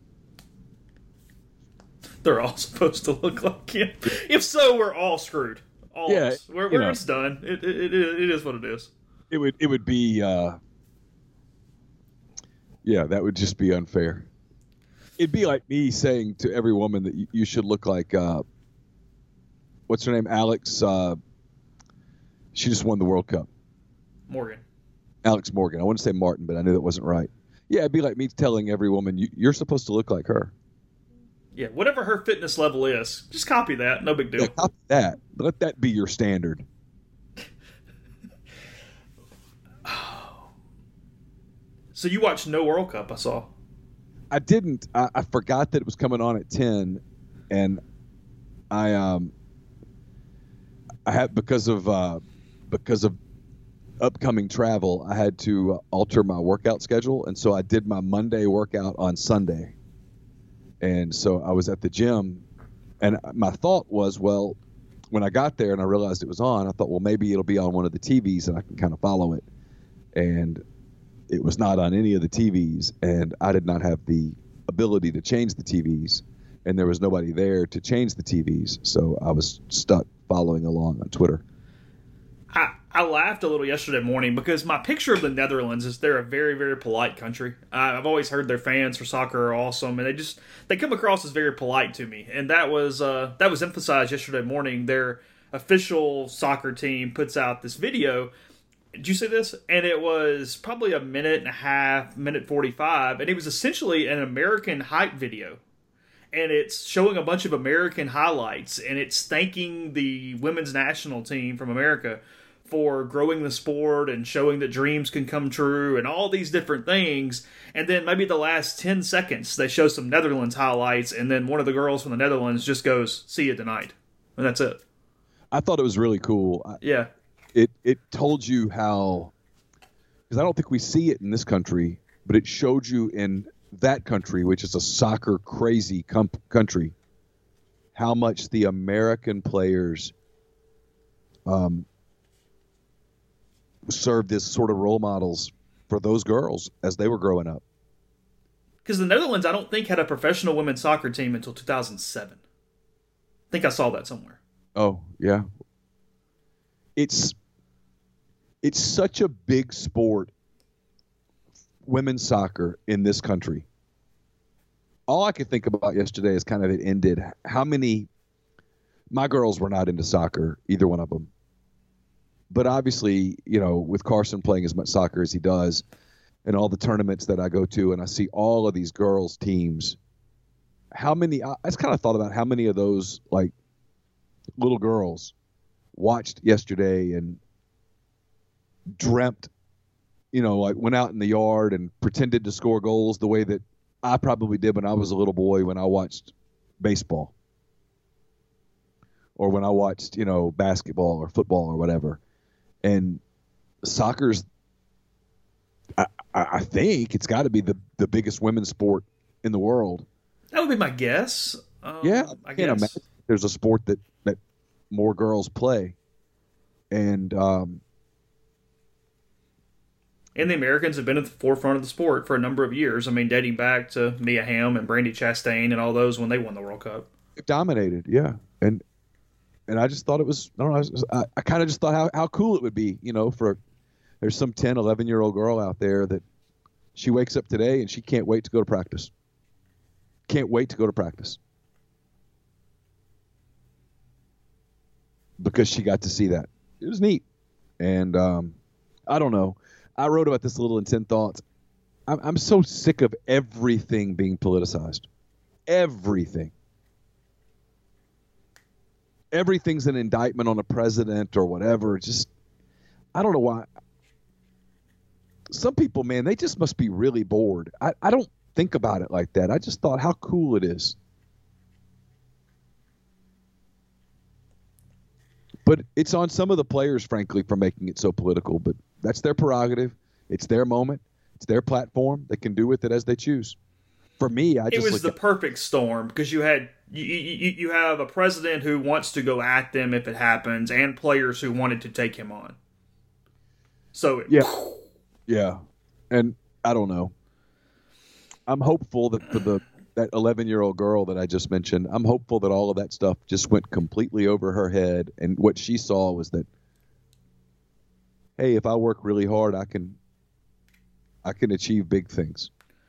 They're all supposed to look like him. If so, we're all screwed. All of us. It's done. It is what it is. It would be that would just be unfair. It'd be like me saying to every woman that you should look like what's her name? Alex she just won the World Cup. Alex Morgan. I wouldn't say Martin, but I knew that wasn't right. Yeah, it'd be like me telling every woman, you're supposed to look like her. Yeah, whatever her fitness level is, just copy that. No big deal. Yeah, copy that. Let that be your standard. So you watched no World Cup, I saw. I didn't. I forgot that it was coming on at 10, and I had because of upcoming travel, I had to alter my workout schedule, and so I did my Monday workout on Sunday. And so I was at the gym, and my thought was, well, when I got there and I realized it was on, I thought, well, maybe it'll be on one of the TVs and I can kind of follow it. And it was not on any of the TVs, and I did not have the ability to change the TVs, and there was nobody there to change the TVs, so I was stuck following along on Twitter. I laughed a little yesterday morning because my picture of the Netherlands is they're a very, very polite country. I've always heard their fans for soccer are awesome, and they come across as very polite to me. And that was emphasized yesterday morning. Their official soccer team puts out this video. Did you see this? And it was probably a minute and a half, minute 45, and it was essentially an American hype video. And it's showing a bunch of American highlights, and it's thanking the women's national team from America for growing the sport and showing that dreams can come true and all these different things. And then maybe the last 10 seconds, they show some Netherlands highlights, and then one of the girls from the Netherlands just goes, "See you tonight." And that's it. I thought it was really cool. Yeah. It told you how, because I don't think we see it in this country, but it showed you in that country, which is a soccer crazy country, how much the American players served as sort of role models for those girls as they were growing up. Because the Netherlands, I don't think, had a professional women's soccer team until 2007. I think I saw that somewhere. Oh, yeah. It's such a big sport, women's soccer in this country. All I could think about yesterday is kind of it ended. My girls were not into soccer, either one of them. But obviously, with Carson playing as much soccer as he does, and all the tournaments that I go to, and I see all of these girls' teams, I just kind of thought about how many of those, like, little girls watched yesterday and dreamt, like went out in the yard and pretended to score goals the way that I probably did when I was a little boy when I watched baseball or when I watched, basketball or football or whatever. And soccer's, I think it's got to be the biggest women's sport in the world. That would be my guess. Yeah, I can't imagine there's a sport that more girls play. And the Americans have been at the forefront of the sport for a number of years. I mean, dating back to Mia Hamm and Brandi Chastain and all those when they won the World Cup. It dominated, yeah. And I just thought it was, I don't know, I kind of just thought how cool it would be, there's some 10, 11-year-old girl out there that she wakes up today and she can't wait to go to practice. Can't wait to go to practice. Because she got to see that. It was neat. And I don't know. I wrote about this a little in 10 Thoughts. I'm so sick of everything being politicized. Everything. Everything's an indictment on a president or whatever. Just, I don't know why. Some people, man, they just must be really bored. I don't think about it like that. I just thought how cool it is. But it's on some of the players, frankly, for making it so political. But that's their prerogative. It's their moment. It's their platform. They can do with it as they choose. For me, it was the perfect storm because you have a president who wants to go at them if it happens, and players who wanted to take him on. So yeah, and I don't know. I'm hopeful that for that 11-year-old girl that I just mentioned, I'm hopeful that all of that stuff just went completely over her head, and what she saw was that, hey, if I work really hard, I can achieve big things.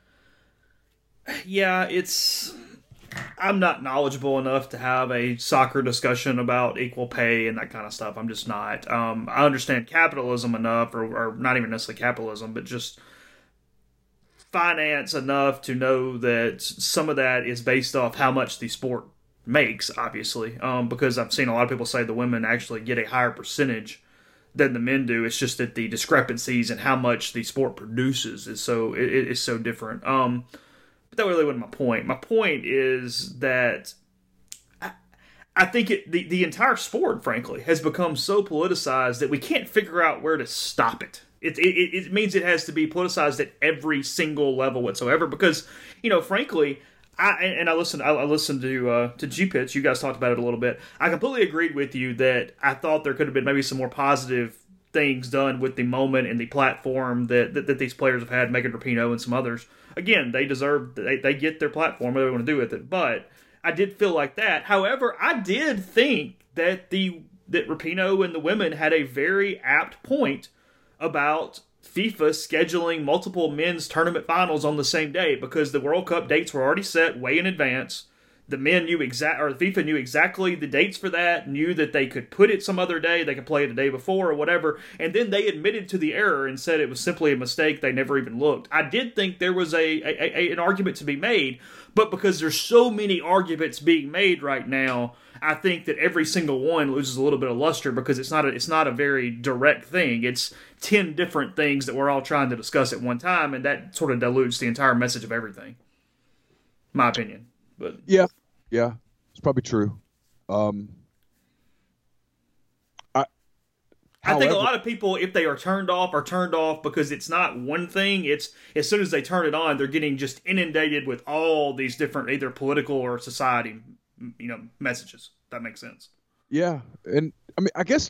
Yeah, I'm not knowledgeable enough to have a soccer discussion about equal pay and that kind of stuff. I'm just not. I understand capitalism enough, or not even necessarily capitalism, but just finance enough to know that some of that is based off how much the sport makes, obviously. Because I've seen a lot of people say the women actually get a higher percentage than the men do. It's just that the discrepancies in how much the sport produces is so different. But that really wasn't my point. My point is that I think the entire sport, frankly, has become so politicized that we can't figure out where to stop it. It means it has to be politicized at every single level whatsoever. Because, frankly, I listened to G-Pitch. You guys talked about it a little bit. I completely agreed with you that I thought there could have been maybe some more positive things done with the moment and the platform that these players have had, Megan Rapinoe and some others. Again, they get their platform, whatever they want to do with it. But I did feel like that. However, I did think that Rapinoe and the women had a very apt point about FIFA scheduling multiple men's tournament finals on the same day, because the World Cup dates were already set way in advance. the men knew FIFA knew exactly the dates for that, knew that they could put it some other day, they could play it the day before or whatever, and then they admitted to the error and said it was simply a mistake, they never even looked. I did think there was an argument to be made, but because there's so many arguments being made right now, I think that every single one loses a little bit of luster because it's not a very direct thing. It's 10 different things that we're all trying to discuss at one time, and that sort of dilutes the entire message of everything. My opinion. But yeah, it's probably true. I think a lot of people, if they are turned off because it's not one thing. It's as soon as they turn it on, they're getting just inundated with all these different either political or society, messages. That makes sense. Yeah, and I mean, I guess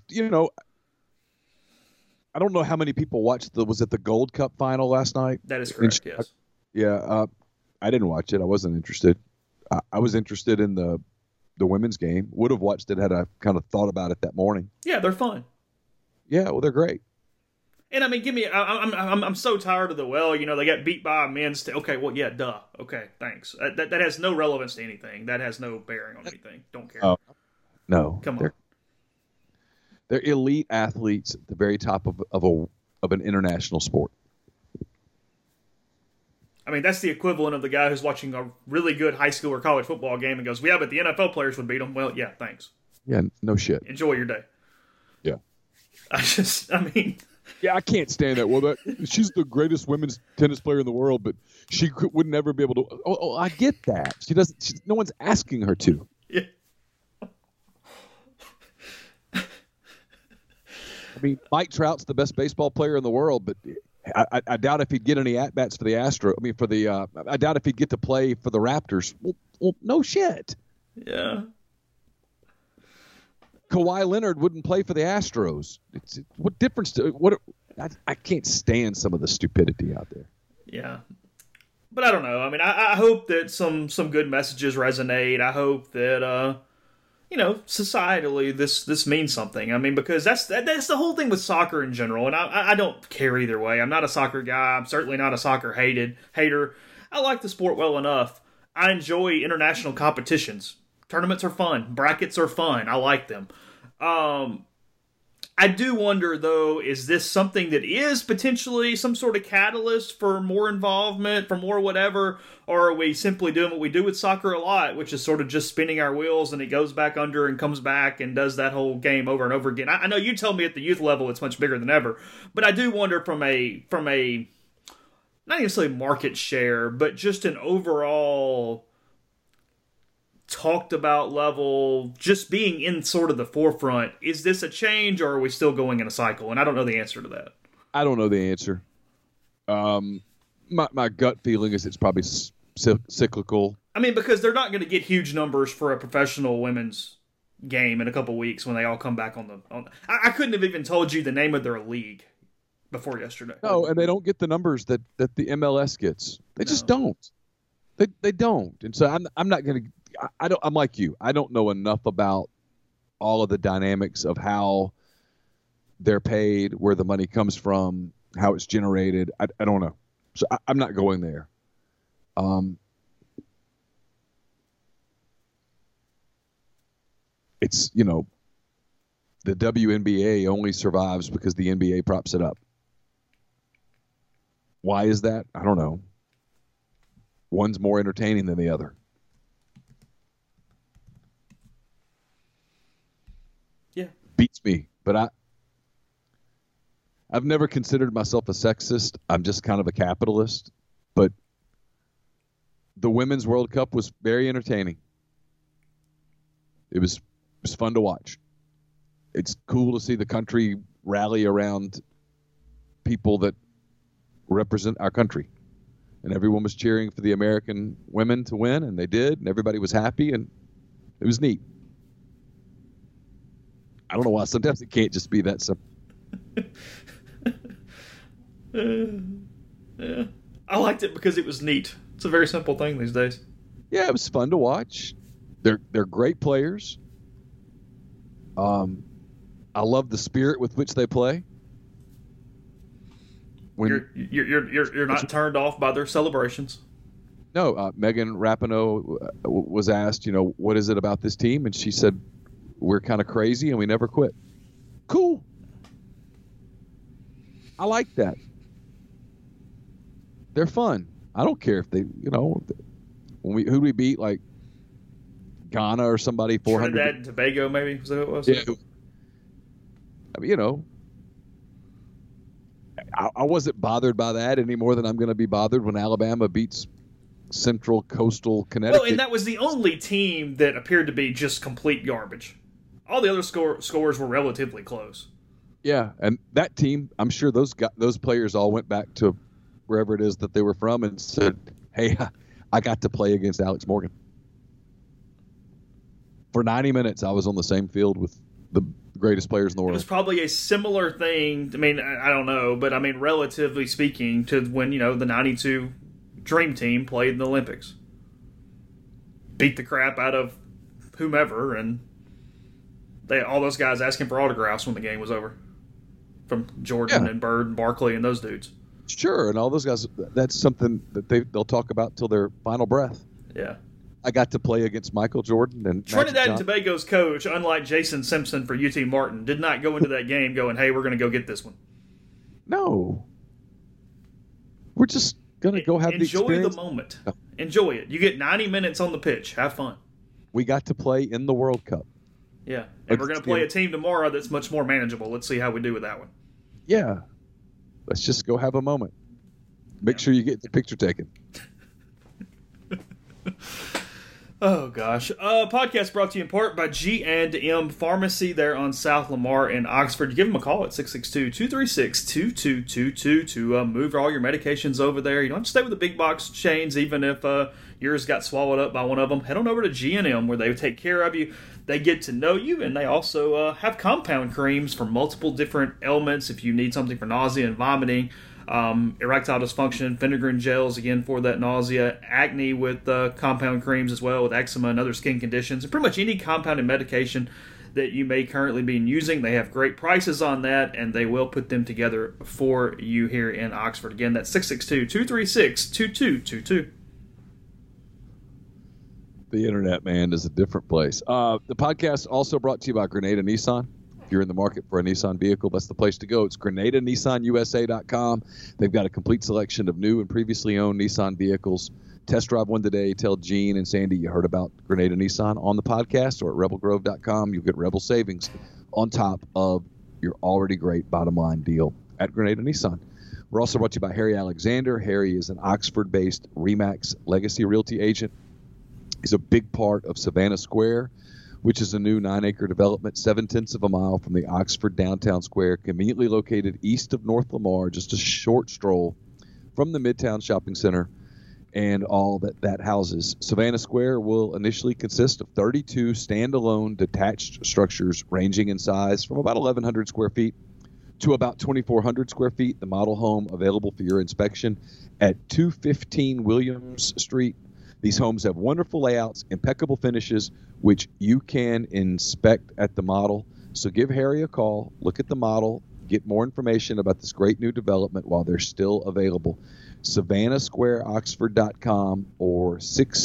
I don't know how many people watched was it the Gold Cup final last night? That is correct. Yes. Yeah, I didn't watch it. I wasn't interested. I was interested in the women's game. Would have watched it had I kind of thought about it that morning. Yeah, they're fun. Yeah, well, they're great. And I mean, I'm so tired of they got beat by a men's. Okay, well, yeah, duh. Okay, thanks. That has no relevance to anything. That has no bearing on anything. Don't care. No, come on. They're elite athletes at the very top of an international sport. I mean, that's the equivalent of the guy who's watching a really good high school or college football game and goes, "Yeah, but the NFL players would beat them." Well, yeah, thanks. Yeah, no shit. Enjoy your day. Yeah. Yeah, I can't stand that. Well, she's the greatest women's tennis player in the world, but she would never be able to. Oh, I get that. She doesn't. No one's asking her to. Yeah. I mean, Mike Trout's the best baseball player in the world, but I doubt if he'd get any at bats for the Astros. I mean, I doubt if he'd get to play for the Raptors. Well, no shit. Yeah. Kawhi Leonard wouldn't play for the Astros. What difference? I can't stand some of the stupidity out there. Yeah, but I don't know. I mean, I hope that some good messages resonate. I hope that societally this means something. I mean, because that's the whole thing with soccer in general, and I don't care either way. I'm not a soccer guy. I'm certainly not a soccer hater. I like the sport well enough. I enjoy international competitions. Tournaments are fun. Brackets are fun. I like them. I do wonder, though, is this something that is potentially some sort of catalyst for more involvement, for more whatever, or are we simply doing what we do with soccer a lot, which is sort of just spinning our wheels and it goes back under and comes back and does that whole game over and over again? I know you told me at the youth level it's much bigger than ever, but I do wonder from a not even say market share, but just an overall talked about level, just being in sort of the forefront. Is this a change, or are we still going in a cycle? And I don't know the answer to that. I don't know the answer. My gut feeling is it's probably cyclical. I mean, because they're not going to get huge numbers for a professional women's game in a couple weeks when they all come back on the. I couldn't have even told you the name of their league before yesterday. No, and they don't get the numbers that the MLS gets. They just don't. They don't. And so I'm not going to. I'm like you. I don't know enough about all of the dynamics of how they're paid, where the money comes from, how it's generated. I don't know. So I'm not going there. It's, the WNBA only survives because the NBA props it up. Why is that? I don't know. One's more entertaining than the other. Yeah. Beats me. But I've never considered myself a sexist. I'm just kind of a capitalist. But the Women's World Cup was very entertaining. It was fun to watch. It's cool to see the country rally around people that represent our country. And everyone was cheering for the American women to win, and they did, and everybody was happy, and it was neat. I don't know why. Sometimes it can't just be that simple. Yeah. I liked it because it was neat. It's a very simple thing these days. Yeah, it was fun to watch. They're great players. I love the spirit with which they play. You're not turned off by their celebrations. No, Megan Rapinoe was asked, what is it about this team? And she said, we're kind of crazy and we never quit. Cool. I like that. They're fun. I don't care if they, who do we beat? Like Ghana or somebody, 400. Trinidad and Tobago, maybe? Was that what it was? Yeah. I mean, I wasn't bothered by that any more than I'm going to be bothered when Alabama beats Central Coastal Connecticut. Well, and that was the only team that appeared to be just complete garbage. All the other scores were relatively close. Yeah, and that team, I'm sure those players all went back to wherever it is that they were from and said, hey, I got to play against Alex Morgan. For 90 minutes, I was on the same field with the greatest players in the world. It was probably a similar thing, I mean, I don't know, but I mean, relatively speaking, to when, the 92 Dream Team played in the Olympics. Beat the crap out of whomever, and all those guys asking for autographs when the game was over. From Jordan and Bird and Barkley and those dudes. Sure, and all those guys, that's something that they'll talk about till their final breath. Yeah. I got to play against Michael Jordan and Trinidad and Tobago's coach, unlike Jason Simpson for UT Martin, did not go into that game going, hey, we're going to go get this one. No. We're just going to go have the experience. Enjoy the moment. No. Enjoy it. You get 90 minutes on the pitch. Have fun. We got to play in the World Cup. Yeah, and we're going to play a team tomorrow that's much more manageable. Let's see how we do with that one. Yeah. Let's just go have a moment. Make sure you get the picture taken. Oh, gosh. Podcast brought to you in part by G&M Pharmacy there on South Lamar in Oxford. Give them a call at 662-236-2222 to move all your medications over there. You don't have to stay with the big box chains, even if yours got swallowed up by one of them. Head on over to G&M where they take care of you. They get to know you, and they also have compound creams for multiple different ailments if you need something for nausea and vomiting. Erectile dysfunction, Phenergan gels, again, for that nausea, acne with compound creams as well, with eczema and other skin conditions, and pretty much any compounded medication that you may currently be using. They have great prices on that, and they will put them together for you here in Oxford. Again, that's 662-236-2222. The internet, man, is a different place. The podcast also brought to you by Grenada Nissan. If you're in the market for a Nissan vehicle, that's the place to go. It's GrenadaNissanUSA.com. They've got a complete selection of new and previously owned Nissan vehicles. Test drive one today. Tell Gene and Sandy you heard about Grenada Nissan on the podcast, or at RebelGrove.com. You'll get Rebel savings on top of your already great bottom line deal at Grenada Nissan. We're also brought to you by Harry Alexander. Harry is an Oxford-based RE/MAX Legacy Realty agent. He's a big part of Savannah Square, which is a new 9-acre development 0.7 of a mile from the Oxford downtown square, conveniently located east of North Lamar, just a short stroll from the Midtown Shopping Center and all that houses. Savannah Square will initially consist of 32 standalone detached structures ranging in size from about 1,100 square feet to about 2,400 square feet. The model home available for your inspection at 215 Williams Street. These homes have wonderful layouts, impeccable finishes, which you can inspect at the model. So give Harry a call, look at the model, get more information about this great new development while they're still available. SavannahSquareOxford.com or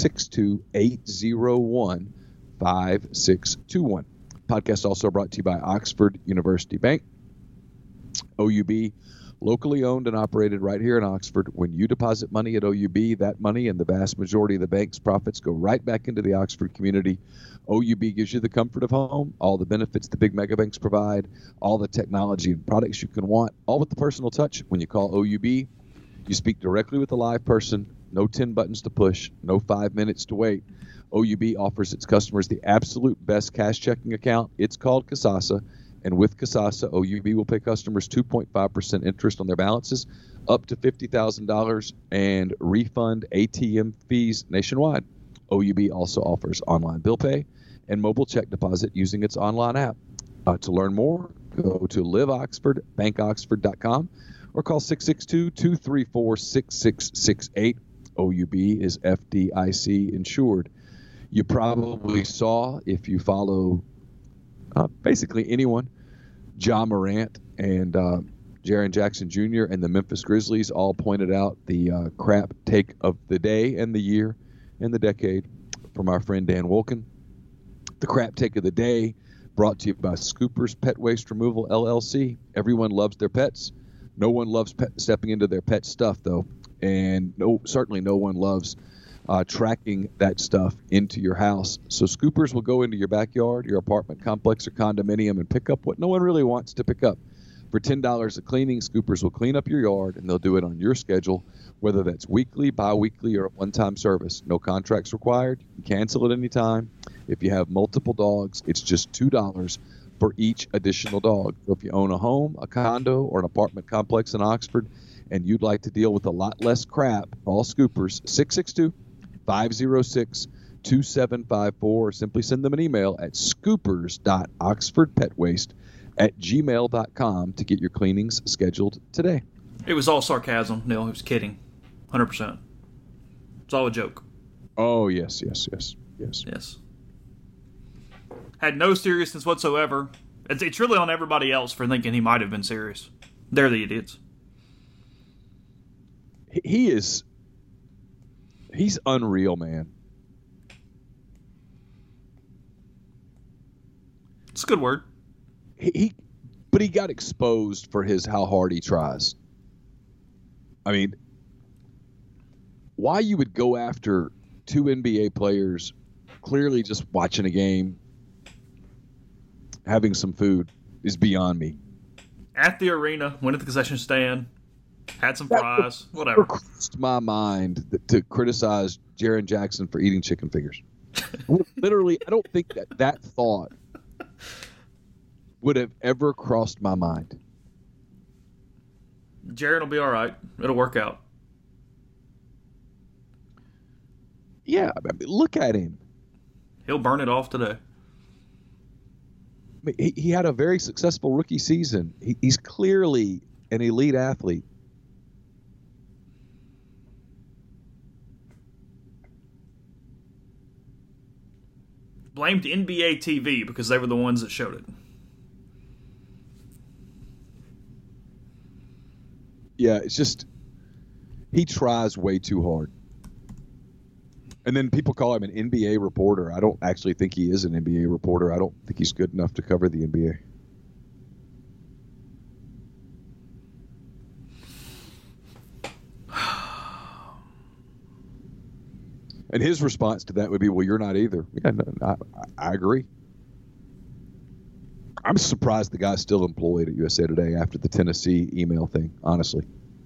662-801-5621. Podcast also brought to you by Oxford University Bank. OUB, locally owned and operated right here in Oxford. When you deposit money at OUB, that money and the vast majority of the bank's profits go right back into the Oxford community. OUB gives you the comfort of home, all the benefits the big mega banks provide, all the technology and products you can want, all with the personal touch. When you call OUB, you speak directly with a live person, no 10 buttons to push, no 5 minutes to wait. OUB offers its customers the absolute best cash checking account. It's called Kasasa. And with Kasasa, OUB will pay customers 2.5% interest on their balances up to $50,000 and refund ATM fees nationwide. OUB also offers online bill pay and mobile check deposit using its online app. To learn more, go to liveoxfordbankoxford.com or call 662-234-6668. OUB is FDIC insured. You probably saw, if you follow basically anyone, Ja Morant and Jaren Jackson Jr., and the Memphis Grizzlies all pointed out the crap take of the day and the year and the decade from our friend Dan Wolken. The crap take of the day brought to you by Scoopers Pet Waste Removal, LLC. Everyone loves their pets. No one loves stepping into their pet stuff, though. And certainly no one loves tracking that stuff into your house. So Scoopers will go into your backyard, your apartment complex, or condominium and pick up what no one really wants to pick up. For $10 a cleaning, Scoopers will clean up your yard, and they'll do it on your schedule, whether that's weekly, bi-weekly, or a one-time service. No contracts required. You can cancel at any time. If you have multiple dogs, it's just $2 for each additional dog. So if you own a home, a condo, or an apartment complex in Oxford, and you'd like to deal with a lot less crap, call Scoopers 662-506-2754, or simply send them an email at scoopers.oxfordpetwaste@gmail.com to get your cleanings scheduled today. It was all sarcasm, Neil. He was kidding. 100%. It's all a joke. Oh, yes. Had no seriousness whatsoever. It's really on everybody else for thinking he might have been serious. They're the idiots. He's unreal, man. It's a good word. But he got exposed for how hard he tries. I mean, why you would go after two NBA players clearly just watching a game, having some food, is beyond me. At the arena, went at the concession stand, had some fries, whatever. Crossed my mind to criticize Jaren Jackson for eating chicken fingers. Literally, I don't think that thought would have ever crossed my mind. Jaren will be all right. It'll work out. Yeah, I mean, look at him. He'll burn it off today. I mean, he had a very successful rookie season. He's clearly an elite athlete. Blamed NBA TV because they were the ones that showed it. Yeah, it's just he tries way too hard. And then people call him an NBA reporter. I don't actually think he is an NBA reporter. I don't think he's good enough to cover the NBA. And his response to that would be, well, you're not either. Yeah, no, I agree. I'm surprised the guy's still employed at USA Today after the Tennessee email thing, honestly.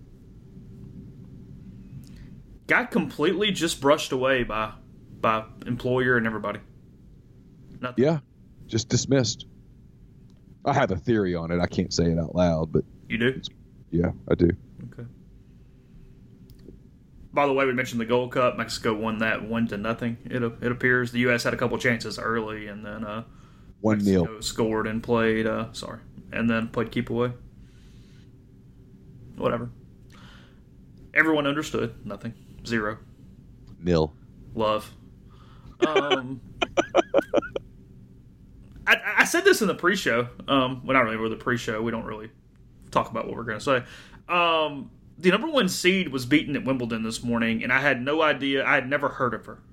Got completely just brushed away by employer and everybody. Nothing. Yeah, just dismissed. I have a theory on it. I can't say it out loud, but... You do? Yeah, I do. Okay. By the way, we mentioned the Gold Cup. Mexico won that 1-0. It appears the U.S. had a couple chances early, and then 1-0 Mexico scored and played. And then played keep away. Whatever. Everyone understood. Nothing. 0. 0. Love. I said this in the pre-show. Well, not really with the pre-show. We don't really talk about what we're going to say. The number 1 seed was beaten at Wimbledon this morning, and I had no idea. I had never heard of her.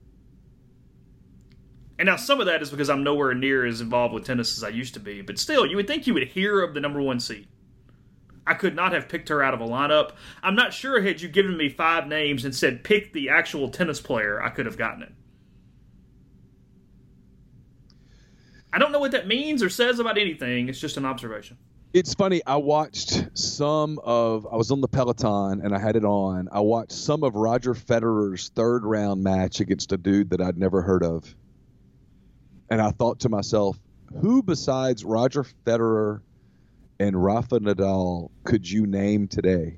And now some of that is because I'm nowhere near as involved with tennis as I used to be. But still, you would think you would hear of the number 1 seed. I could not have picked her out of a lineup. I'm not sure had you given me 5 names and said pick the actual tennis player, I could have gotten it. I don't know what that means or says about anything. It's just an observation. It's funny. I watched I was on the Peloton and I had it on. I watched some of Roger Federer's 3rd round match against a dude that I'd never heard of. And I thought to myself, who besides Roger Federer and Rafa Nadal could you name today?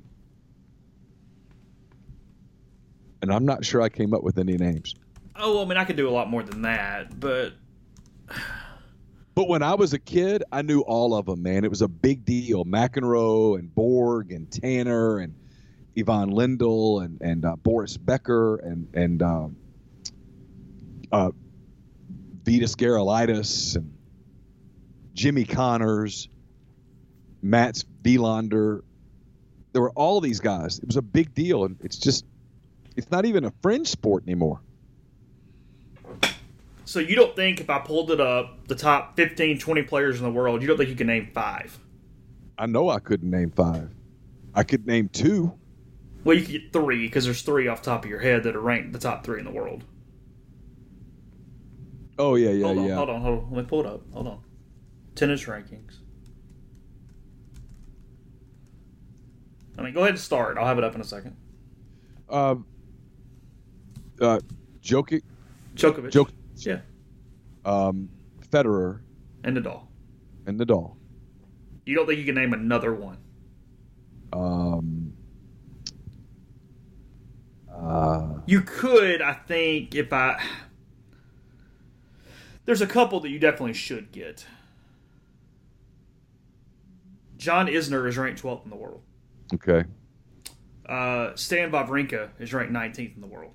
And I'm not sure I came up with any names. Oh, I mean, I could do a lot more than that, but... But when I was a kid, I knew all of them, man. It was a big deal. McEnroe and Borg and Tanner and Ivan Lendl and Boris Becker and Vitas Gerulaitis and Jimmy Connors, Mats Wilander. There were all these guys. It was a big deal, and it's not even a fringe sport anymore. So you don't think if I pulled it up, the top 15, 20 players in the world, you don't think you can name 5? I know I couldn't name 5. I could name 2. Well, you could get 3 because there's 3 off the top of your head that are ranked the top 3 in the world. Oh, yeah. Hold on. Let me pull it up. Hold on. Tennis rankings. I mean, go ahead and start. I'll have it up in a second. Djokovic. Yeah. Federer. And Nadal. You don't think you can name another one? You could, I think, there's a couple that you definitely should get. John Isner is ranked 12th in the world. Okay. Stan Wawrinka is ranked 19th in the world.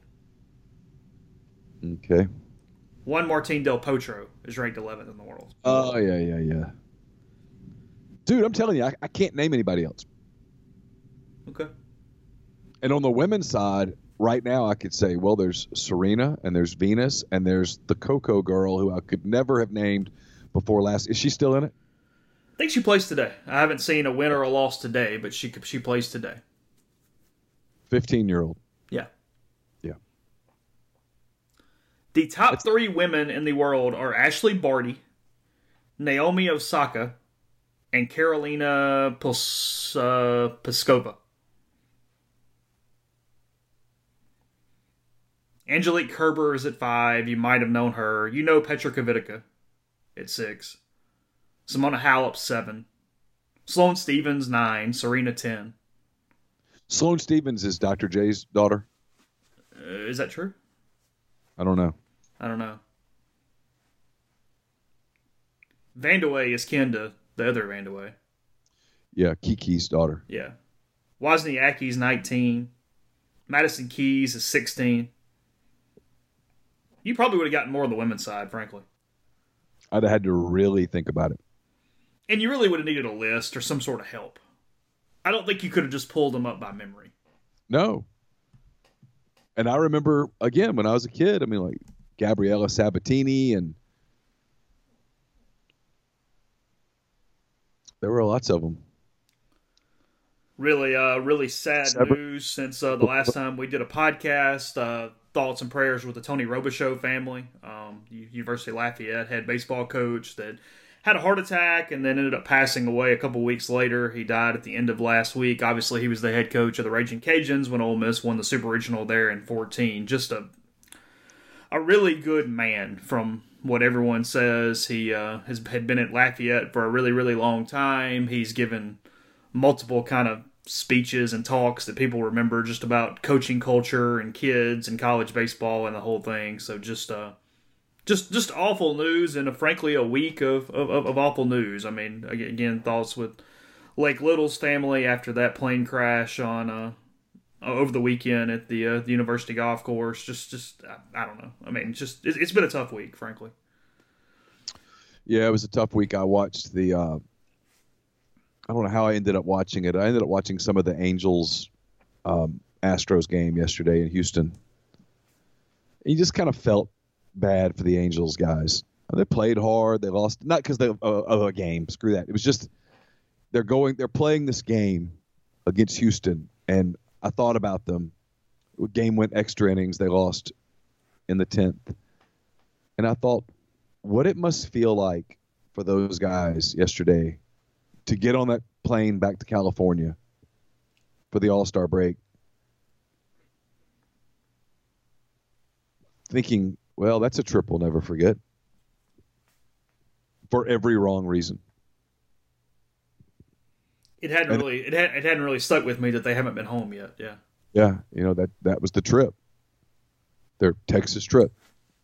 Okay. Juan Martín del Potro is ranked 11th in the world. Oh, yeah. Dude, I'm telling you, I can't name anybody else. Okay. And on the women's side, right now I could say, well, there's Serena, and there's Venus, and there's the Coco girl who I could never have named before last. Is she still in it? I think she plays today. I haven't seen a win or a loss today, but she plays today. 15-year-old. Yeah. Yeah. The top 3 women in the world are Ashley Barty, Naomi Osaka, and Karolina Pliskova. Angelique Kerber is at 5. You might have known her. You know Petra Kvitova at 6. Simona Halep, 7. Sloane Stephens, 9. Serena, 10. Sloane Stephens is Dr. J's daughter. Is that true? I don't know. Vandeweghe is kin to the other Vandeweghe. Yeah, Kiki's daughter. Yeah. Wozniacki's 19. Madison Keys is 16. You probably would have gotten more on the women's side, frankly. I'd have had to really think about it. And you really would have needed a list or some sort of help. I don't think you could have just pulled them up by memory. No. And I remember, again, when I was a kid, I mean, like Gabriella Sabatini, and there were lots of them. Really sad news since the last time we did a podcast. Thoughts and prayers with the Tony Robichaux family. University of Lafayette head baseball coach that had a heart attack and then ended up passing away a couple weeks later. He died at the end of last week. Obviously, he was the head coach of the Raging Cajuns when Ole Miss won the Super Regional there in 2014. Just a really good man from what everyone says. He had been at Lafayette for a really, really long time. He's given multiple kind of speeches and talks that people remember just about coaching culture and kids and college baseball and the whole thing. So just awful news, and frankly a week of awful news. I mean, again, thoughts with Lake Little's family after that plane crash on over the weekend at the University golf course. Just I don't know. I mean, it's been a tough week, frankly. Yeah, it was a tough week. I watched I don't know how I ended up watching it. I ended up watching some of the Angels Astros game yesterday in Houston. And you just kind of felt bad for the Angels guys. They played hard. They lost, not because of a game. Screw that. It was just they're playing this game against Houston, and I thought about them. The game went extra innings. They lost in the 10th. And I thought what it must feel like for those guys yesterday to get on that plane back to California for the All-Star break, thinking, well, that's a trip we'll never forget, for every wrong reason. It hadn't really stuck with me that they haven't been home yet. Yeah. Yeah, that was the trip, their Texas trip,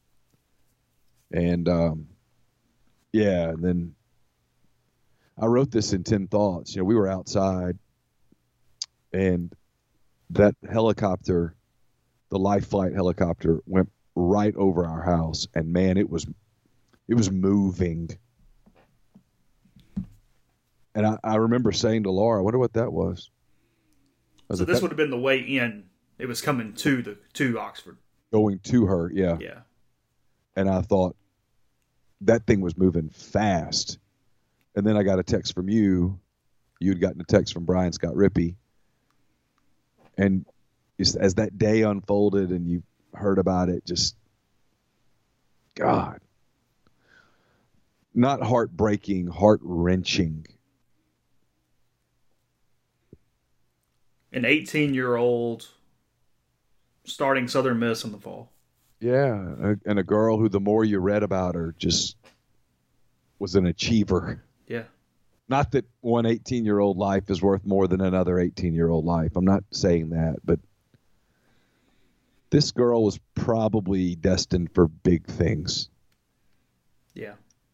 and and then I wrote this in 10 Thoughts. We were outside, and that helicopter, the Life Flight helicopter, went right over our house, and man, it was moving. And I remember saying to Laura, I wonder what that was. So this would have been the way in. It was coming to Oxford. Going to her, yeah. Yeah. And I thought that thing was moving fast. And then I got a text from you. You'd gotten a text from Brian Scott Rippey. And as that day unfolded and you heard about it, just, God. Not heartbreaking, heart-wrenching. An 18-year-old starting Southern Miss in the fall. Yeah, and a girl who the more you read about her just was an achiever. Yeah. Not that one 18-year-old life is worth more than another 18-year-old life. I'm not saying that, but this girl was probably destined for big things. Yeah.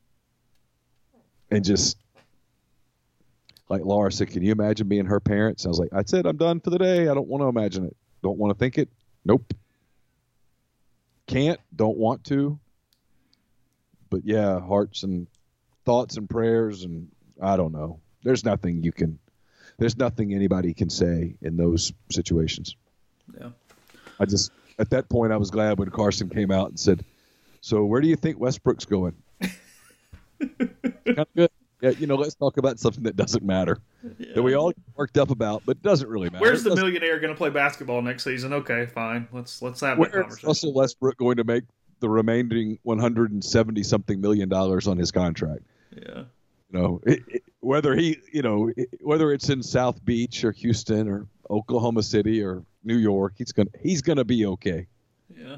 And just, like Laura said, can you imagine being her parents? I was like, I said, I'm done for the day. I don't want to imagine it. Don't want to think it. Nope. Can't. Don't want to. But yeah, hearts and thoughts and prayers, and I don't know. There's nothing anybody can say in those situations. Yeah. At that point, I was glad when Carson came out and said, so where do you think Westbrook's going? Kind of good. Yeah, let's talk about something that doesn't matter. Yeah. That we all get worked up about, but doesn't really matter. Where's the millionaire going to play basketball next season? Okay, fine. Let's have that conversation. Where's Russell Westbrook going to make the remaining $170-something million on his contract? Yeah. Whether it's in South Beach or Houston or Oklahoma City or New York, he's gonna be okay. Yeah.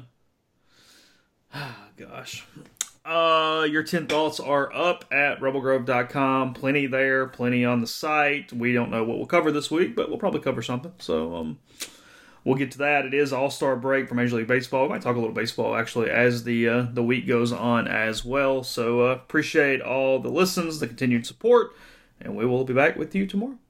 Gosh. Your 10 thoughts are up at rebelgrove.com. Plenty there, plenty on the site. We don't know what we'll cover this week, but we'll probably cover something. So we'll get to that. It is All-Star break for Major League Baseball. We might talk a little baseball, actually, as the week goes on as well. So appreciate all the listens, the continued support, and we will be back with you tomorrow.